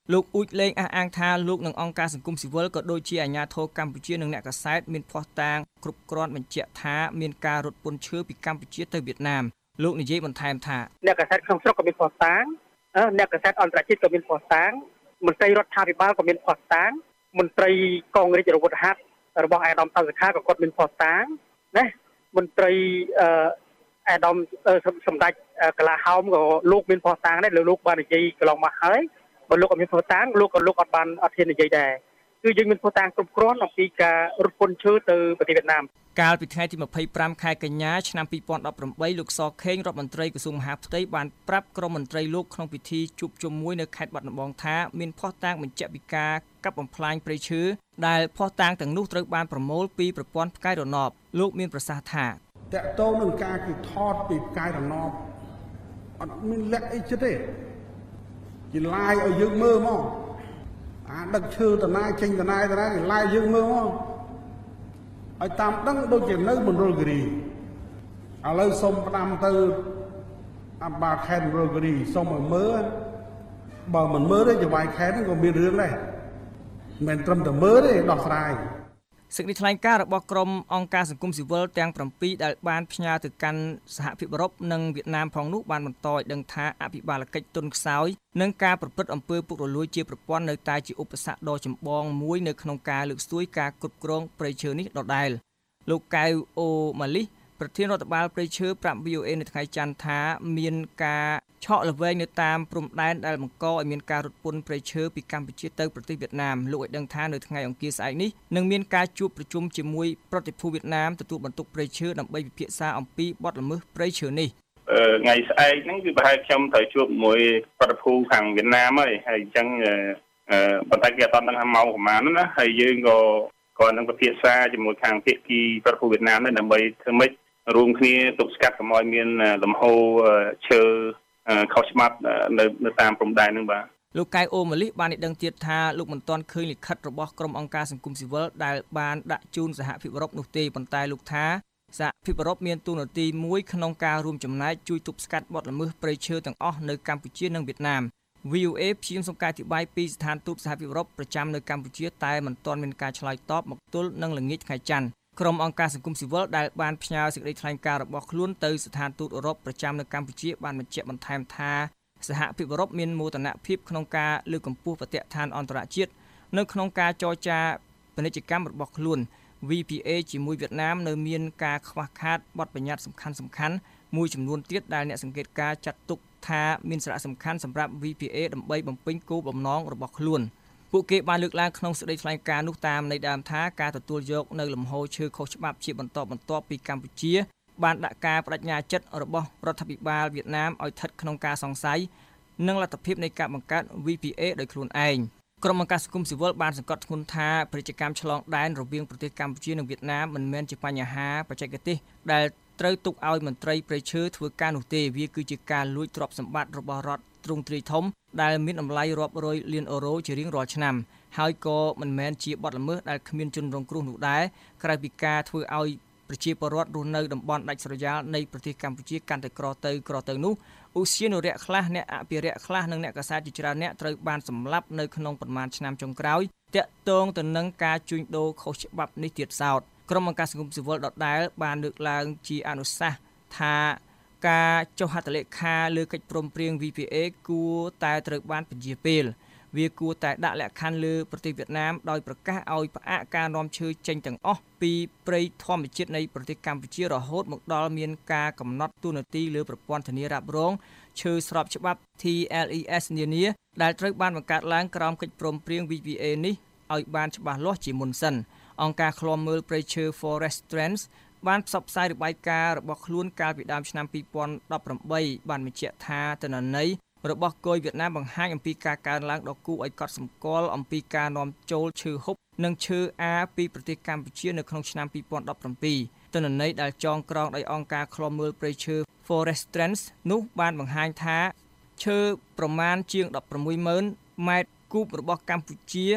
Speaker 6: លោកអ៊ូចលេងអះអាងថាលោកនិងអង្គការសង្គមស៊ីវិលក៏ដូចជាអាជ្ញាធរកម្ពុជានិងអ្នកកាសែតមានភស្តុតាងគ្រប់គ្រាន់បញ្ជាក់ថាមានការរត់ពន្ធឈើពីកម្ពុជាទៅវៀតណាមលោកនិយាយបន្ថែមថា
Speaker 15: អ្នកកាសែតក្នុងស្រុកក៏មានភស្តុតាងអ្នកកាសែតអន្តរជាតិក៏មានភស្តុតាងមន្ត្រីរដ្ឋាភិបាលក៏មានភស្តុតាងមន្ត្រីកងរាជអាវុធហត្ថរបស់អាដាមតៅសខាក៏គាត់មានភស្តុតាងណាមន្ត្រីអឺអាដាមសម្ដេចកលាហោមក៏លោកមានភស្តុតាងដែរលោកបាននិយាយកន្លងមកហើយបើលោកអត់មានភស្តុតាងលោកក៏លោកអត់បានអត់ហ៊ាននិយាយដែរគឺយើងមានភស្តុតាងគ្រប់គ្រាន់អំពីការរត់ពន្ធឈើទៅប្រទេសវៀតណាម
Speaker 6: កាលពីថ្ងៃទីម្ភៃប្រាំខែកញ្ញាឆ្នាំពីរពាន់ដប់ប្រាំបីលោកសខេងរដ្ឋមន្ត្រីក្រសួងមហាផ្ទៃបានប្រាប់ក្រុមមន្ត្រីលោកក្នុងពិធីជួបជុំមួយនៅខេត្តបាត់ដំបងថាមានភស្តុតាងបញ្ជាក់ពីការកាប់បំផ្លាញព្រៃឈើដែលភស្តុតាងទាំងនោះត្រូវបានប្រមូលពីប្រព័ន្ធផ្កាយរណបលោកមានប្រសាសន៍ថា
Speaker 16: តកតងនឹងការគឺថតពីផ្កាយរណបអត់មានលក្ខអីចិត្តទេជាឡាយឲ្យយើងមើលមកអាដឹកឈើតណាចេញតណាតណាគេឡាយយើងមើលមកឲ្យតាមដឹងដូចជានៅមណ្ឌលគិរីឥឡូវសុំផ្ដាំទៅអម្បាលខេត្តមណ្ឌលគិរីសុំឲ្យមើលបើមិនមើលទេចវាយខេត្តហ្នឹងក៏មានរឿងដែរមិនត្រឹមតែមើលទេដោះស្រាយ
Speaker 6: សេចក្តីថ្លែងការណ៍របស់ក្រុមអង្គការសង្គមស៊ីវិលទាំង7ដែលបានផ្ញើទៅកាន់សហភាពអឺរ៉ុបនិងវៀតណាមផងនោះបានបន្តឲ្យដឹងថាអភិបាលកិច្ចទុនខ្សោយនិងការប្រព្រឹត្តអំពើពុករលួយជាប្រព័ន្ធនៅតែជាឧបសគ្គដ៏ចម្បងមួយនៅក្នុងការលើកស្ទួយការគ្រប់គ្រងព្រៃឈើនេះដដែលលោកកៅអូម៉ាលីសប្រធានរដ្ឋបាលព្រៃឈើប្រាប់ វី អូ អេ នៅថ្ងៃច័ន្ទថាមានការឆក់ល្វែងនៅតាមព្រំដែនដែលបង្កឲ្យមានការរត់ពន្ធព្រៃឈើពីកម្ពុជាទៅប្រទេសវៀតណាមលោកឲ្យដឹងថានៅថ្ងៃអង្គារស្អែកនេះនឹងមានការជួបប្រជុំជាមួយប្រតិភូវៀតណាមទទួលបន្ទុកព្រៃឈើដើម្បីពិភាក្សាអំពីបទល្មើសព្រៃឈើនេះ
Speaker 17: ថ្ងៃស្អែកហ្នឹងគឺប្រហែលខ្ញុំត្រូវជួបជាមួយប្រតិភូខាងវៀតណាមហើយហើយអញ្ចឹងប៉ុន្តែគេអត់ដឹងថាម៉ោងប្រហែលណាហើយយើងក៏ក៏នឹងពិភាក្សាជាមួយខាងភាគីប្រតិភូវៀតណាមដែរដើម្បីធ្វើម៉េចរួមគ្នាទប់ស្កាត់កុំឲ្យមានលំហូរឈើខុសច្បាប់នៅនៅតាមព្រំដែនហ្នឹងបាទ
Speaker 6: លោកកៅអូម៉ាលីសបានឲ្យដឹងទៀតថាលោកមិនទាន់ឃើញលិខិតរបស់ក្រុមអង្គការសង្គមស៊ីវិលដែលបានដាក់ជូនសហភាពអឺរ៉ុបនោះទេប៉ុន្តែលោកថាសហភាពអឺរ៉ុបមានតួនាទីមួយក្នុងការរួមចំណែកជួយទប់ស្កាត់បទល្មើសព្រៃឈើទាំងអស់នៅកម្ពុជានិងវៀតណាម វី អូ អេ ព្យាយាមសុំការអធិប្បាយពីស្ថានទូតសហភាពអឺរ៉ុបប្រចាំនៅកម្ពុជាតែមិនទាន់មានការឆ្លើយតបមកទល់នឹងល្ងាចថ្ងៃច័ន្ទក្រុមអង្គការសង្គមស៊ីវិលដែលបានផ្ញើសេចក្តីថ្លែងការណ៍របស់ខ្លួនទៅស្ថានទូតអឺរ៉ុបប្រចាំនៅកម្ពុជាបានបញ្ជាក់បន្ថែមថាសហភាពអឺរ៉ុបមានមោទនភាពក្នុងការលើកកម្ពស់បទដ្ឋានអន្តរជាតិនៅក្នុងការចរចាពាណិជ្ជកម្មរបស់ខ្លួន វី พี เอ ជាមួយវៀតណាមនៅមានការខ្វះខាតបទបញ្ញត្តិសំខាន់សំខាន់មួយចំនួនទៀតដែលអ្នកសង្កេតការចាត់ទុកថាមានសារៈសំខាន់សម្រាប់ វី พี เอ ដើម្បីបំពេញគោលបំណងរបស់ខ្លួនពួកគេបានលើកឡើងក្នុងសេចក្តីថ្លែងការណ៍នោះតាមន័យដើមថាការទទួលយកនៅលំហូរឈើខុសច្បាប់ជាបន្តបន្ទាប់ពីកម្ពុជាបានដាក់ការបដិញ្ញាចិត្តរបស់រដ្ឋាភិបាលវៀតណាមឲ្យស្ថិតក្នុងការសង្ស័យនិងលទ្ធភាពនៃការបង្កើត វី พี เอ ដោយខ្លួនឯងក្រុមអង្គការសង្គមស៊ីវិលបានសង្កត់ធ្ងន់ថាពាណិជ្ជកម្មឆ្លងដែនរវាងប្រទេសកម្ពុជានិងវៀតណាមមិនមែនជាបញ្ហាបច្ចេកទេសដែលត្រូវទុកឲ្យមន្ត្រីព្រៃឈើធ្វើការនោះទេវាគឺជាការលួចទ្រព្យសម្បត្តិរបស់រដ្ឋទ្រង់ទ្រាយធំដែលមានតម្លៃរាប់រយលានអឺរ៉ូជារៀងរាល់ឆ្នាំហើយក៏មិនមែនជាបទល្មើសដែលគ្មានជនរងគ្រោះនោះដែរក្រៅពីការធ្វើឲ្យប្រជាពលរដ្ឋរស់នៅតំបន់ដាច់ស្រយាលនៃប្រទេសកម្ពុជាកាន់តែក្រទៅក្រទៅនោះឧស្សាហនុរៈខ្លះអ្នកអភិរក្សខ្លះនិងអ្នកកាសែតជាច្រើនអ្នកត្រូវបានសម្លាប់នៅក្នុងប្រមាណឆ្នាំចុងក្រោយតាក់ទងទៅនឹងការជួញដូរខុសច្បាប់នេះទៀតសោតក្រុមអង្គការសង្គមស៊ីវិលដដែលបានលើកឡើងជាអនុសាសន៍ថាការចុះហត្ថលេខាលើកិច្ចព្រមព្រៀង វី พี เอ គួរតែត្រូវបានពន្យាពេលវាគួរតែដាក់លក្ខខណ្ឌលើប្រទេសវៀតណាមដោយប្រកាសឲ្យផ្អាកការនាំឈើចេញទាំងអស់ពីព្រៃធម្មជាតិនៃប្រទេសកម្ពុជារហូតមកដល់មានការកំណត់ទូនាទីលើប្រព័ន្ធធានារ៉ាប់រងឈើស្របច្បាប់ ที แอล อี เอส នានាដែលត្រូវបានបង្កើតឡើងក្រោមកិច្ចព្រមព្រៀង វី พี เอ នេះឲ្យបានច្បាស់លាស់ជាមុនសិនអង្គការឃ្លាំមើលព្រៃឈើ Forest Trends បានផ្សព្វផ្សាយរបាយការណ៍របស់ខ្លួនកាលពីដើមឆ្នាំពីរពាន់ដប់ប្រាំបីបានបញ្ជាក់ថាទិន្នន័យរបស់គយវៀតណាមបង្ហាញអំពីការកើនឡើងដ៏គួរឲ្យកត់សម្គាល់អំពីការនាំចូលឈើហុបនិងឈើអាពីប្រទេសកម្ពុជានៅក្នុងឆ្នាំពីរពាន់ដប់ប្រាំពីរទិន្នន័យដែលចងក្រងដោយអង្គការឃ្លាំមើលព្រៃឈើ Forest Trends នោះបានបង្ហាញថាឈើប្រមាណជាងដប់ប្រាំមួយម៉ឺនម៉ែត្រគូបរបស់កម្ពុជា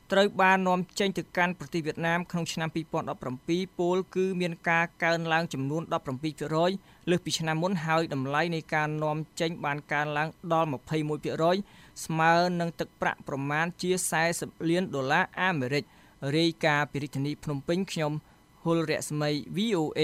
Speaker 6: ត្រូវបាននាំចេញទៅកាន់ប្រទេសវៀតណាមក្នុងឆ្នាំពីរពាន់ដប់ប្រាំពីរពលគឺមានការកើនឡើងចំនួន ដប់ប្រាំពីរភាគរយ លើសពីឆ្នាំមុនហើយតម្លៃនៃការនាំចេញបានកើនឡើងដល់ ម្ភៃមួយភាគរយ ស្មើនឹងទឹកប្រាក់ប្រមាណជាសែសិបលានដុល្លារអាមេរិករាយការណ៍ពីរាជធានីភ្នំពេញខ្ញុំហុលរស្មី វី អូ เอ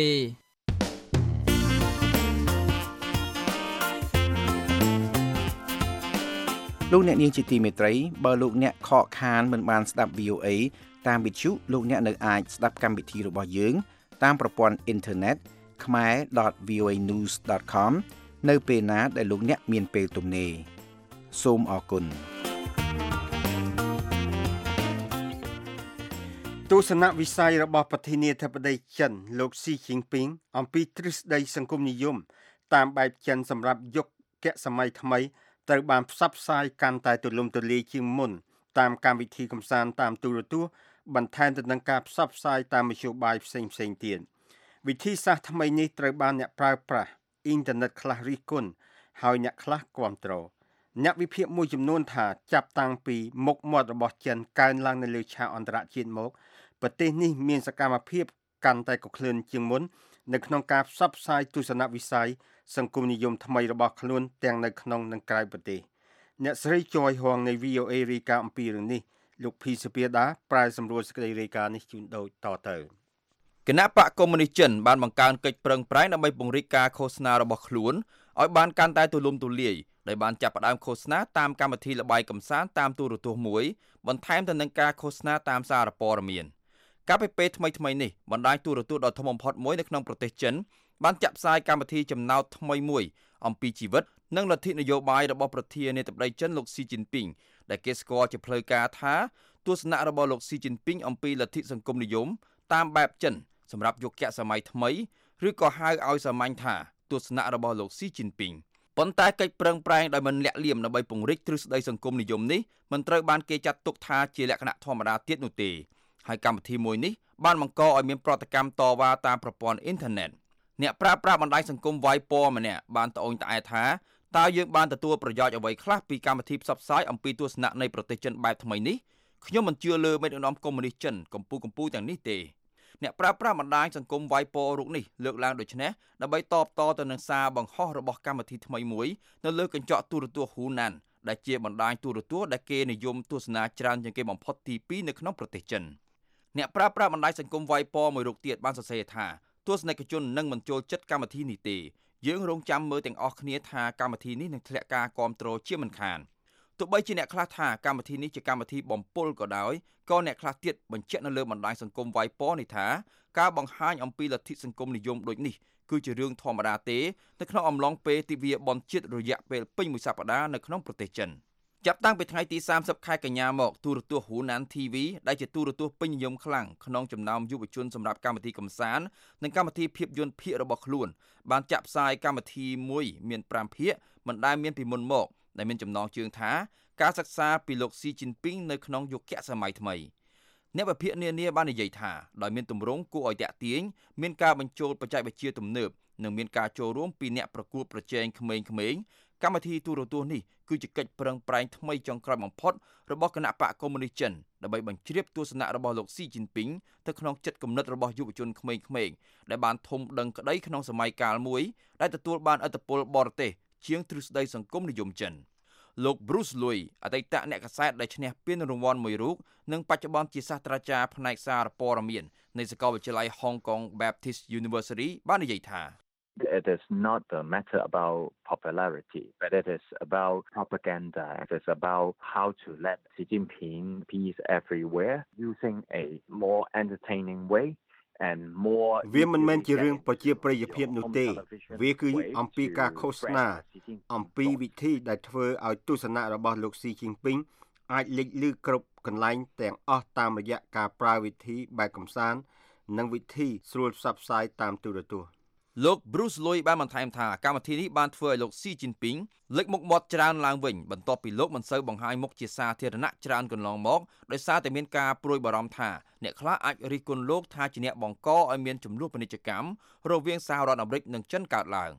Speaker 18: លោកអ្នកនាងជាទីមេត្រីបើលោកអ្នកខកខានមិនបានស្ដាប់ វី អូ เอ តាមវិទ្យុលោកអ្នកនៅអាចស្ដាប់កម្មវិធីរបស់យើងតាមប្រព័ន្ធអ៊ីនធឺណិត khmer dot v o a news dot com នៅពេលណាដែលលោកអ្នកមានពេលទំនេរសូមអរគុណ
Speaker 3: ទស្សនវិស័យរបស់ប្រធានាធិបតីចិនលោកស៊ីជីងពីងអំពីទ្រឹស្ដីសង្គមនិយមតាមបែបចិនសម្រាប់យុគសម័យថ្មីត្រូវបានផ្សព្វផ្សាយកាន់តែទូលំទូលាយជាងមុនតាមកម្មវិធីកម្សាន្តតាមទូរទស្សន៍បន្ថែមទៅនឹងការផ្សព្វផ្សាយតាមមធ្យោបាយផ្សេងៗទៀតវិធីសាស្ត្រថ្មីនេះត្រូវបានអ្នកប្រើប្រាស់អ៊ីនធឺណិតខ្លះរិះគន់ហើយអ្នកខ្លះគាំទ្រអ្នកវិភាគមួយចំនួនថាចាប់តាំងពីមុខមាត់របស់ចិនកើនឡើងនៅលើឆាកអន្តរជាតិមកប្រទេសនេះមានសកម្មភាពកាន់តែកក្លឿនជាងមុននៅក្នុងការផ្សព្វផ្សាយទស្សនវិស័យសង្គមនិយមថ្មីរបស់ខ្លួនទាំងនៅក្នុងនិងក្រៅប្រទេសអ្នកស្រីជយហងនៃ វី អូ เอ រាយការណ៍អំពីរឿងនេះលោកភីសុភាដាប្រែសម្រួលសេចក្តីរាយការណ៍នេះជូនដូចតទៅ
Speaker 4: គណៈបកកុម្មុយនីសចិនបានបង្កើនកិច្ចប្រឹងប្រែងដើម្បីពង្រីកការឃោសនារបស់ខ្លួនឲ្យបានកាន់តែទូលំទូលាយដោយបានចាប់ផ្ដើមឃោសនាតាមកម្មវិធីល្បែងកម្សាន្តតាមទូរទស្សន៍មួយបន្ថែមទៅនឹងការឃោសនាតាមសារព័ត៌មានកាលពីពេលថ្មីថ្មីនេះបណ្ដាញទូរទស្សន៍ដ៏ធំបំផុតមួយនៅក្នុងប្រទេសចិនបានចាក់ផ្សាយកម្មវិធីចំណោទថ្មីមួយអំពីជីវិតនិងលទ្ធិនយោបាយរបស់ប្រធានាធិបតីចិនលោកស៊ីជីនពីងដែលគេស្គាល់ជាផ្លូវការថាទស្សនៈរបស់លោកស៊ីជីនពីងអំពីលទ្ធិសង្គមនិយមតាមបែបចិនសម្រាប់យុគសម័យថ្មីឬក៏ហៅឲ្យសាមញ្ញថាទស្សនៈរបស់លោកស៊ីជីនពីងប៉ុន្តែកិច្ចប្រឹងប្រែងដោយមិនលាក់លៀមដើម្បីពង្រីកទ្រឹស្ដីសង្គមនិយមនេះមិនត្រូវបានគេចាត់ទុកថាជាលក្ខណៈធម្មតាទៀតនោះទេហើយកម្មវិធីមួយនេះបានបង្កឲ្យមានប្រតិកម្មតវ៉ាតាមប្រព័ន្ធអ៊ីនធឺណិតអ្នកប្រើប្រាស់បណ្ដាញសង្គម Weibo ម្នាក់បានត្អូញត្អែថាតើយើងបានទទួលប្រយោជន៍អ្វីខ្លះពីកម្មវិធីផ្សព្វផ្សាយអំពីទស្សនៈនៃប្រទេសចិនបែបថ្មីនេះខ្ញុំមិនជឿលើមេដឹកនាំកុម្មុយនីសចិនកម្ពុជាកម្ពុជាទាំងនេះទេអ្នកប្រើប្រាស់បណ្ដាញសង្គម Weibo រូបនេះលើកឡើងដូចនេះដើម្បីតបតទៅនឹងសារបង្ហោះរបស់កម្មវិធីថ្មីមួយនៅលើកញ្ចក់ទូរទស្សន៍ Hunan ដែលជាបណ្ដាញទូរទស្សន៍ដែលគេនិយមទស្សនាច្រើនជាងគេបំផុតទីពីរនៅក្នុងប្រទេសចិនអ្នកប្រើប្រាស់បណ្ដាញសង្គម Weibo មួយរូបទៀតបានសរសេរថាទស្សនិកជននឹងមិនចូលចិត្តកម្មវិធីនេះទេយើងរងចាំមើលទាំងអស់គ្នាថាកម្មវិធីនេះនឹងធ្លាក់ការគាំទ្រជាមិនខានទោះបីជាអ្នកខ្លះថាកម្មវិធីនេះជាកម្មវិធីបំពុលក៏ដោយក៏អ្នកខ្លះទៀតបញ្ជាក់នៅលើបណ្ដាញសង្គម Weibo នេះថាការបង្ហាញអំពីលទ្ធិសង្គមនិយមដូចនេះគឺជារឿងធម្មតាទេនៅក្នុងអំឡុងពេលទិវាបុណ្យជាតិរយៈពេលពេញមួយសប្តាហ៍នៅក្នុងប្រទេសចិនចាប់តាំងពីថ្ងៃទីសាមសិបខែកញ្ញាមកទូរទស្សន៍ Hunan ធី វី ដែលជាទូរទស្សន៍ពេញនិយមខ្លាំងក្នុងចំណោមយុវជនសម្រាប់កម្មវិធីកម្សាន្តនិងកម្មវិធីភាពយន្តភាគរបស់ខ្លួនបានចាក់ផ្សាយកម្មវិធីមួយមានប្រាំភាគមិនដែលមានពីមុនមកដែលមានចំណងជើងថាការសិក្សាពីលោកស៊ីជីនពីងនៅក្នុងយុគសម័យថ្មីអ្នកវិភាគនានាបាននិយាយថាដោយមានទម្រង់គួរឲ្យតាក់ទាញមានការបញ្ចូលបច្ចេកវិទ្យាទំនើបនិងមានការចូលរួមពីអ្នកប្រកួតប្រជែងក្មេងៗកម្មវិធីទូរទស្សន៍នេះគឺជាកិច្ចប្រឹងប្រែងថ្មីចុងក្រោយបំផុតរបស់គណៈបកកុម្មុយនីសចិនដើម្បីបញ្ជ្រាបទស្សនៈរបស់លោកស៊ីជីនពីងទៅក្នុងចិត្តគំនិតរបស់យុវជនក្មេងៗដែលបានធំដឹងក្តីក្នុងសម័យកាលមួយដែលទទួលបានឥទ្ធិពលបរទេសជាងទ្រឹស្ដីសង្គមនិយមចិនលោក Bruce Lui អតីតអ្នកកាសែតដែលឈ្នះពានរង្វាន់មួយរូបនិងបច្ចុប្បន្នជាសាស្ត្រាចារ្យផ្នែកសារព័ត៌មាននៃសាកលវិទ្យាល័យ Hong Kong Baptist University បាននិយាយថា
Speaker 19: It is not a matter about popularity, but it is about propaganda. It is about how to let Xi Jinping peace everywhere using a more entertaining way and more
Speaker 3: វាមិនមែនជារឿងប្រជាប្រិយភាពនោះទេវាគឺអំពីការឃោសនាអំពីវិធីដែលធ្វើឲ្យទស្សនៈរបស់លោកស៊ីជីនពីងអាចលេចលឺគ្រប់កន្លែងទាំងអស់តាមរយៈការប្រើវិធីបែបកម្សាន្តនិងវិធីស្រួលផ្សព្វផ្សាយតាមទូរទស្សន៍
Speaker 4: លោក Bruce Lui បានបន្ថែមថាកម្មវិធីនេះបានធ្វើឲ្យលោកស៊ីជីនពីងលេចមុខមាត់ច្រើនឡើងវិញបន្ទាប់ពីលោកមិនសូវបង្ហាញមុខជាសាធារណៈច្រើនកន្លងមកដោយសារតែមានការព្រួយបារម្ភថាអ្នកខ្លះអាចរិះគន់លោកថាជាអ្នកបង្កឲ្យមានចំនួនពាណិជ្ជកម្មរវាងសហរដ្ឋអាមេរិកនិងចិនកើតឡើង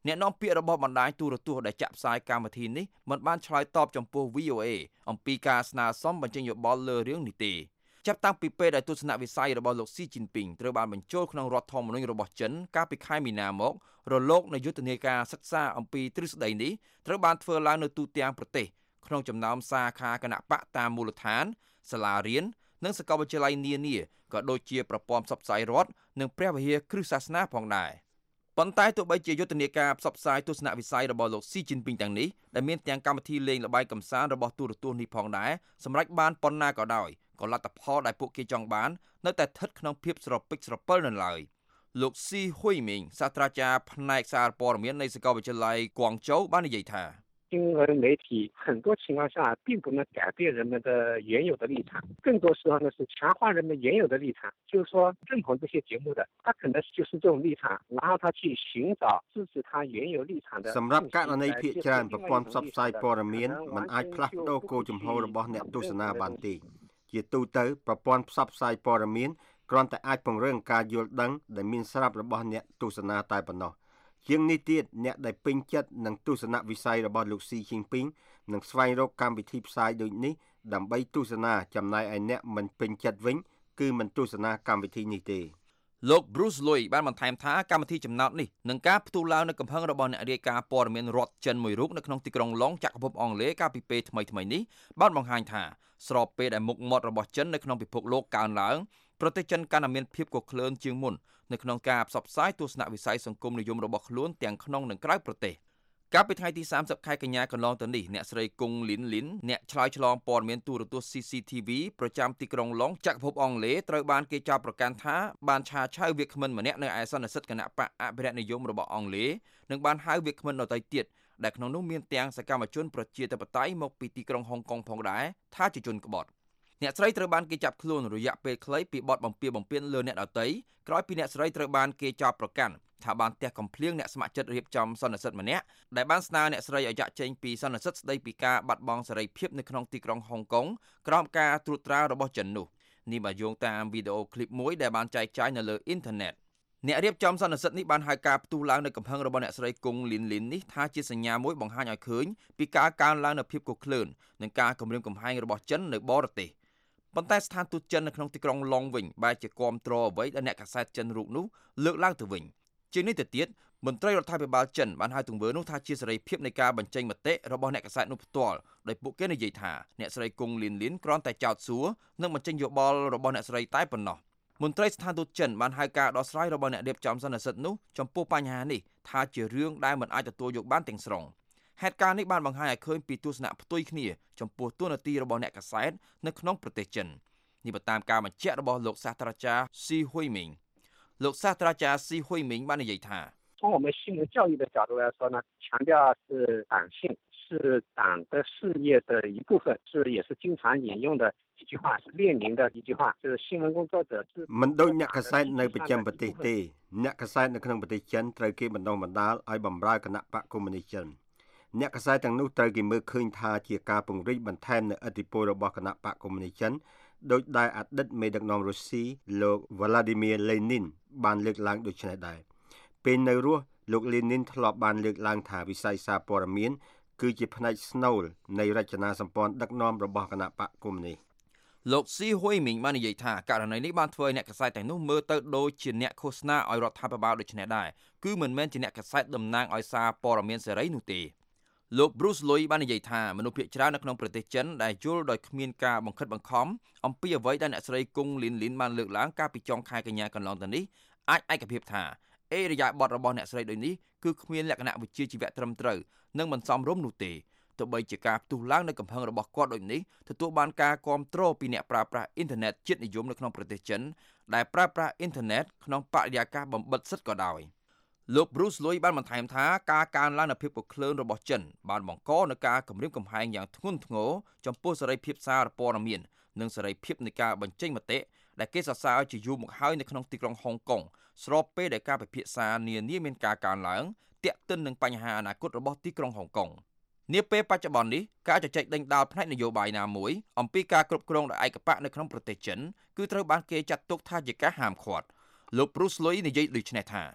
Speaker 4: អ្នកនាំពាក្យរបស់បណ្ដាញទូរទស្សន៍ដែលចាក់ផ្សាយកម្មវិធីនេះមិនបានឆ្លើយតបចំពោះ វី អូ เอ អំពីការស្នើសុំបញ្ចេញយោបល់លើរឿងនេះទេចាប់តាំងពីពេលដែលទស្សនវិស័យរបស់លោកស៊ីជីនពីងត្រូវបានបញ្ចូលក្នុងរដ្ឋធម្មនុញ្ញរបស់ចិនកាលពីខែមីនាមករលកនៃយុទ្ធនាការសិក្សាអំពីទ្រឹស្ដីនេះត្រូវបានធ្វើឡើងនៅទូទាំងប្រទេសក្នុងចំណោមសាខាគណៈបកតាមមូលដ្ឋានសាលារៀននិងសាកលវិទ្យាល័យនានាក៏ដូចជាប្រព័ន្ធផ្សព្វផ្សាយរដ្ឋនិងព្រះវិហារគ្រឹះសាសនាផងដែរប៉ុន្តែទោះបីជាយុទ្ធនាការផ្សព្វផ្សាយទស្សនវិស័យរបស់លោកស៊ីជីនពីងទាំងនេះដែលមានទាំងកម្មវិធីលេងល្បែងកម្សាន្តរបស់ទូរទស្សន៍នេះផងដែរសម្រាប់បានប៉ុណ្ណាក៏ដោយក៏លទ្ធផលដែលពួកគេចង់បាននៅតែស្ថិតក្នុងភាពស្រពិចស្រពិលនៅឡើយលោកស៊ីហ៊ុយមីងសាស្ត្រាចារ្យផ្នែកសារព័ត៌មាននៃសាកលវិទ្យាល័យគួងជូបាននិយាយថា
Speaker 20: 新闻媒体很多情况下并不能改变人们的原有的立场，更多时候呢是强化人们原有的立场。就是说，认同这些节目的，他可能就是这种立场，然后他去寻找支持他原有立场的。
Speaker 3: សម្រាប់ករណីភាគច្រើនប្រព័ន្ធផ្សព្វផ្សាយព័ត៌មានមិនអាចផ្លាស់ប្ដូរគោលជំហររបស់អ្នកទស្សនាបានទេជាទូទៅប្រព័ន្ធផ្សព្វផ្សាយព័ត៌មានគ្រាន់តែអាចពង្រឹងការយល់ដឹងដែលមានស្រាប់របស់អ្នកទស្សនាតែប៉ុណ្ណោះជាងនេះទៀតអ្នកដែលពេញចិត្តនឹងទស្សនវិស័យរបស់លោកស៊ីជីនពីងនឹងស្វែងរកកម្មវិធីផ្សាយដូចនេះដើម្បីទស្សនាចំណែកឯអ្នកមិនពេញចិត្តវិញគឺមិនទស្សនាកម្មវិធីនេះទេ
Speaker 4: លោក Bruce Lui បានបន្ថែមថាកម្មវិធីចំណោទនេះនឹងការផ្ទុះឡើងនៅកំហឹងរបស់អ្នករាយការណ៍ព័ត៌មានរដ្ឋចិនមួយរូបនៅក្នុងទីក្រុងឡុងចក្រភពអង់គ្លេសកាលពីពេលថ្មីៗនេះបានបង្ហាញថាស្របពេលដែលមុខមាត់របស់ចិននៅក្នុងពិភពលោកកើនឡើងប្រទេសចិនកាន់តែមានភាពកក្លឿនជាងមុននៅក្នុងការផ្សព្វផ្សាយទស្សនវិស័យសង្គមនិយមរបស់ខ្លួនទាំងក្នុងនិងក្រៅប្រទេសកាលពីថ្ងៃទីសាមសិបខែកញ្ញាកន្លងទៅនេះអ្នកស្រីគង់លីនលីនអ្នកឆ្លើយឆ្លងព័ត៌មានទូរទស្សន៍ ซี ซี ที វី ប្រចាំទីក្រុងឡុងចក្រភពអង់គ្លេសត្រូវបានគេចោទប្រកាន់ថាបានឆាឆៅវាគ្មិនម្នាក់នៅឯសន្និសីទគណៈបកអភិរក្សនិយមរបស់អង់គ្លេសនិងបានហៅវាគ្មិនដទៃទៀតដែលក្នុងនោះមានទាំងសកម្មជនប្រជាធិបតេយ្យមកពីទីក្រុងហុងកុងផងដែរថាជាជនក្បត់អ្នកស្រីត្រូវបានគេចាប់ខ្លួនរយៈពេលខ្លីពីបទបំពានបំពានលើអ្នកដទៃក្រោយពីអ្នកស្រីត្រូវបានគេចោទប្រកាន់ថាបានទះកំភ្លៀងអ្នកស្ម័គ្រចិត្តរៀបចំសន្និសីទម្នាក់ដែលបានស្នើអ្នកស្រីឲ្យចាក់ចេញពីសន្និសីទស្ដីពីការបាត់បង់សេរីភាពនៅក្នុងទីក្រុងហុងកុងក្រោមការត្រួតត្រារបស់ចិននោះនេះបានយោងតាមវីដេអូឃ្លីបមួយដែលបានចែកចាយនៅលើអ៊ីនធឺណិតអ្នករៀបចំសន្និសីទនេះបានហៅការផ្ទុះឡើងនៅកំហឹងរបស់អ្នកស្រីគង់លីនលីននេះថាជាសញ្ញាមួយបង្ហាញឲ្យឃើញពីការកើនឡើងនៃភាពកក្លឿននិងការគំរាមកំហែងរបស់ចិននៅបរទេសប៉ុន្តែស្ថានទូតចិននៅក្នុងទីក្រុងឡុងវិញបែរជាគាំទ្រអ្វីដែលអ្នកកាសែតចិនរូបនោះលើកឡើងទៅវិញជាងនេះទៅទៀតមន្ត្រីរដ្ឋាភិបាលចិនបានហៅទង្វើនោះថាជាសេរីភាពនៃការបញ្ចេញមតិរបស់អ្នកកាសែតនោះផ្ទាល់ដោយពួកគេនិយាយថាអ្នកស្រីគង់លីនលីនគ្រាន់តែចោទសួរនិងបញ្ចេញយោបល់របស់អ្នកស្រីតែប៉ុណ្ណោះមន្ត្រីស្ថានទូតចិនបានហៅការដោះស្រាយរបស់អ្នករៀបចំសន្និសីទនោះចំពោះបញ្ហានេះថាជារឿងដែលមិនអាចទទួលយកបានទាំងស្រុងហេតុការណ៍នេះបានបង្ហាញឲ្យឃើញពីទស្សនៈផ្ទុយគ្នាចំពោះទួនាទីរបស់អ្នកកាសែតនៅក្នុងប្រទេសចិននេះបើតាមការបញ្ជាក់របស់លោកសាស្ត្រាចារ្យស៊ីហ៊ុយមីងលោកសាស្ត្រាចារ្យស៊ីហ៊ុយមីងបាននិយាយថា
Speaker 20: 从我们新闻教育的角度来说呢，强调是党性，是党的事业的一部分，是也是经常引用的一句话，是列宁的一句话，就是新闻工作者是
Speaker 3: មិនដូចអ្នកកាសែតនៅប្រចាំប្រទេសទេអ្នកកាសែតនៅក្នុងប្រទេសចិនត្រូវគេបណ្ដុះបណ្ដាលឲ្យបម្រើគណៈបកកុម្មុយនីសចិនអ្នកកាសែតទាំងនោះត្រូវគេមើលឃើញថាជាការពង្រីកបន្ថែមនូវឥទ្ធិពលរបស់គណៈបកកុម្មុយនីសចិនដោយដែលអតីតមេដឹកនាំរុស្ស៊ីលោក Vladimir Lenin បានលើកឡើងដូចនេះដែរពេលនៅរស់លោក Lenin ធ្លាប់បានលើកឡើងថាវិស័យសារព័ត៌មានគឺជាផ្នែកស្នូលនៃរចនាសម្ព័ន្ធដឹកនាំរបស់គណៈបកកុម្មុយនីស
Speaker 4: លោកស៊ីហ៊ុយមីងបាននិយាយថាករណីនេះបានធ្វើឲ្យអ្នកកាសែតទាំងនោះមើលទៅដូចជាអ្នកឃោសនាឲ្យរដ្ឋាភិបាលដូចនេះដែរគឺមិនមែនជាអ្នកកាសែតតំណាងឲ្យសារព័ត៌មានសេរីនោះទេលោក Bruce Lui បាននិយាយថាមនុស្សភាគច្រើននៅក្នុងប្រទេសចិនដែលយល់ដោយគ្មានការបង្ខិតបង្ខំអំពីអ្វីដែលអ្នកស្រីគង់លីនលីនបានលើកឡើងកាលពីចុងខែកញ្ញាកន្លងទៅនេះអាចឯកភាពថាអេរយាប័តរបស់អ្នកស្រីដូចនេះគឺគ្មានលក្ខណៈវិជ្ជាជីវៈត្រឹមត្រូវនិងមិនសមរម្យនោះទេទោះបីជាការផ្ទុះឡើងនៅកំហឹងរបស់គាត់ដូចនេះទទួលបានការគាំទ្រពីអ្នកប្រើប្រាស់អ៊ីនធឺណិតជាតិនិយមនៅក្នុងប្រទេសចិនដែលប្រើប្រាស់អ៊ីនធឺណិតក្នុងបរិយាកាសបំបិទសិទ្ធិក៏ដោយលោក Bruce Lui បានបន្ថែមថាការកើនឡើងនៃភាពកក្លឿនរបស់ចិនបានបង្កនូវការគំរាមកំហែងយ៉ាងធ្ងន់ធ្ងរចំពោះសេរីភាពសារព័ត៌មាននិងសេរីភាពនៃការបញ្ចេញមតិដែលគេសរសើរជាយូរមកហើយនៅក្នុងទីក្រុងហុងកុងស្របពេលដែលការពិភាក្សានានាមានការកើនឡើងទាក់ទិននឹងបញ្ហាអនាគតរបស់ទីក្រុងហុងកុងនាពេលបច្ចុប្បន្ននេះការជជែកដេញដោលផ្នែកនយោបាយណាមួយអំពីការគ្រប់គ្រងដោយឯកបកនៅក្នុងប្រទេសចិនគឺត្រូវបានគេចាត់ទុកថាជាការហាមឃាត់លោក Bruce Lui និយាយដូចនេះថា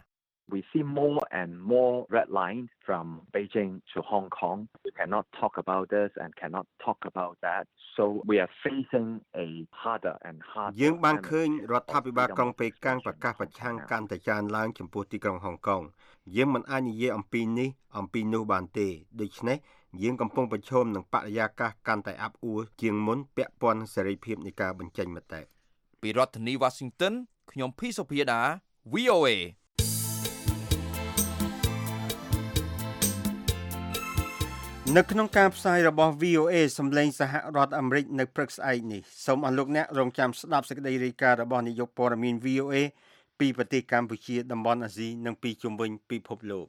Speaker 19: We see more and more red lines from Beijing to Hong Kong. We cannot talk about this and cannot talk about that. So we are facing a harder and harder
Speaker 3: យើងបានឃើញរដ្ឋាភិបាលក្រុងប៉េកាំងប្រកាសប្រឆាំងកាន់តែច្រើនឡើងចំពោះទីក្រុងហុងកុងយើងមិនអាចនិយាយអំពីនេះអំពីនោះបានទេដូច្នេះយើងកំពុងប្រឈមនឹងបរិយាកាសកាន់តែអាប់អួរជាងមុនពាក់ព័ន្ធសេរីភាពនៃការបញ្ចេញមតិ
Speaker 4: ពីរដ្ឋធានី Washington ខ្ញុំភីសុភាដា V O A
Speaker 3: នៅក្នុងការផ្សាយរបស់ V O A សម្លេងសហរដ្ឋអាមេរិកនៅព្រឹកស្អែកនេះសូមអស់លោកអ្នករងចាំស្ដាប់សេចក្តីរាយការណ៍របស់នាយកព័ត៌មាន V O A ពីប្រទេសកម្ពុជាតំបន់អាស៊ីនិងពីជុំវិញពិភពលោក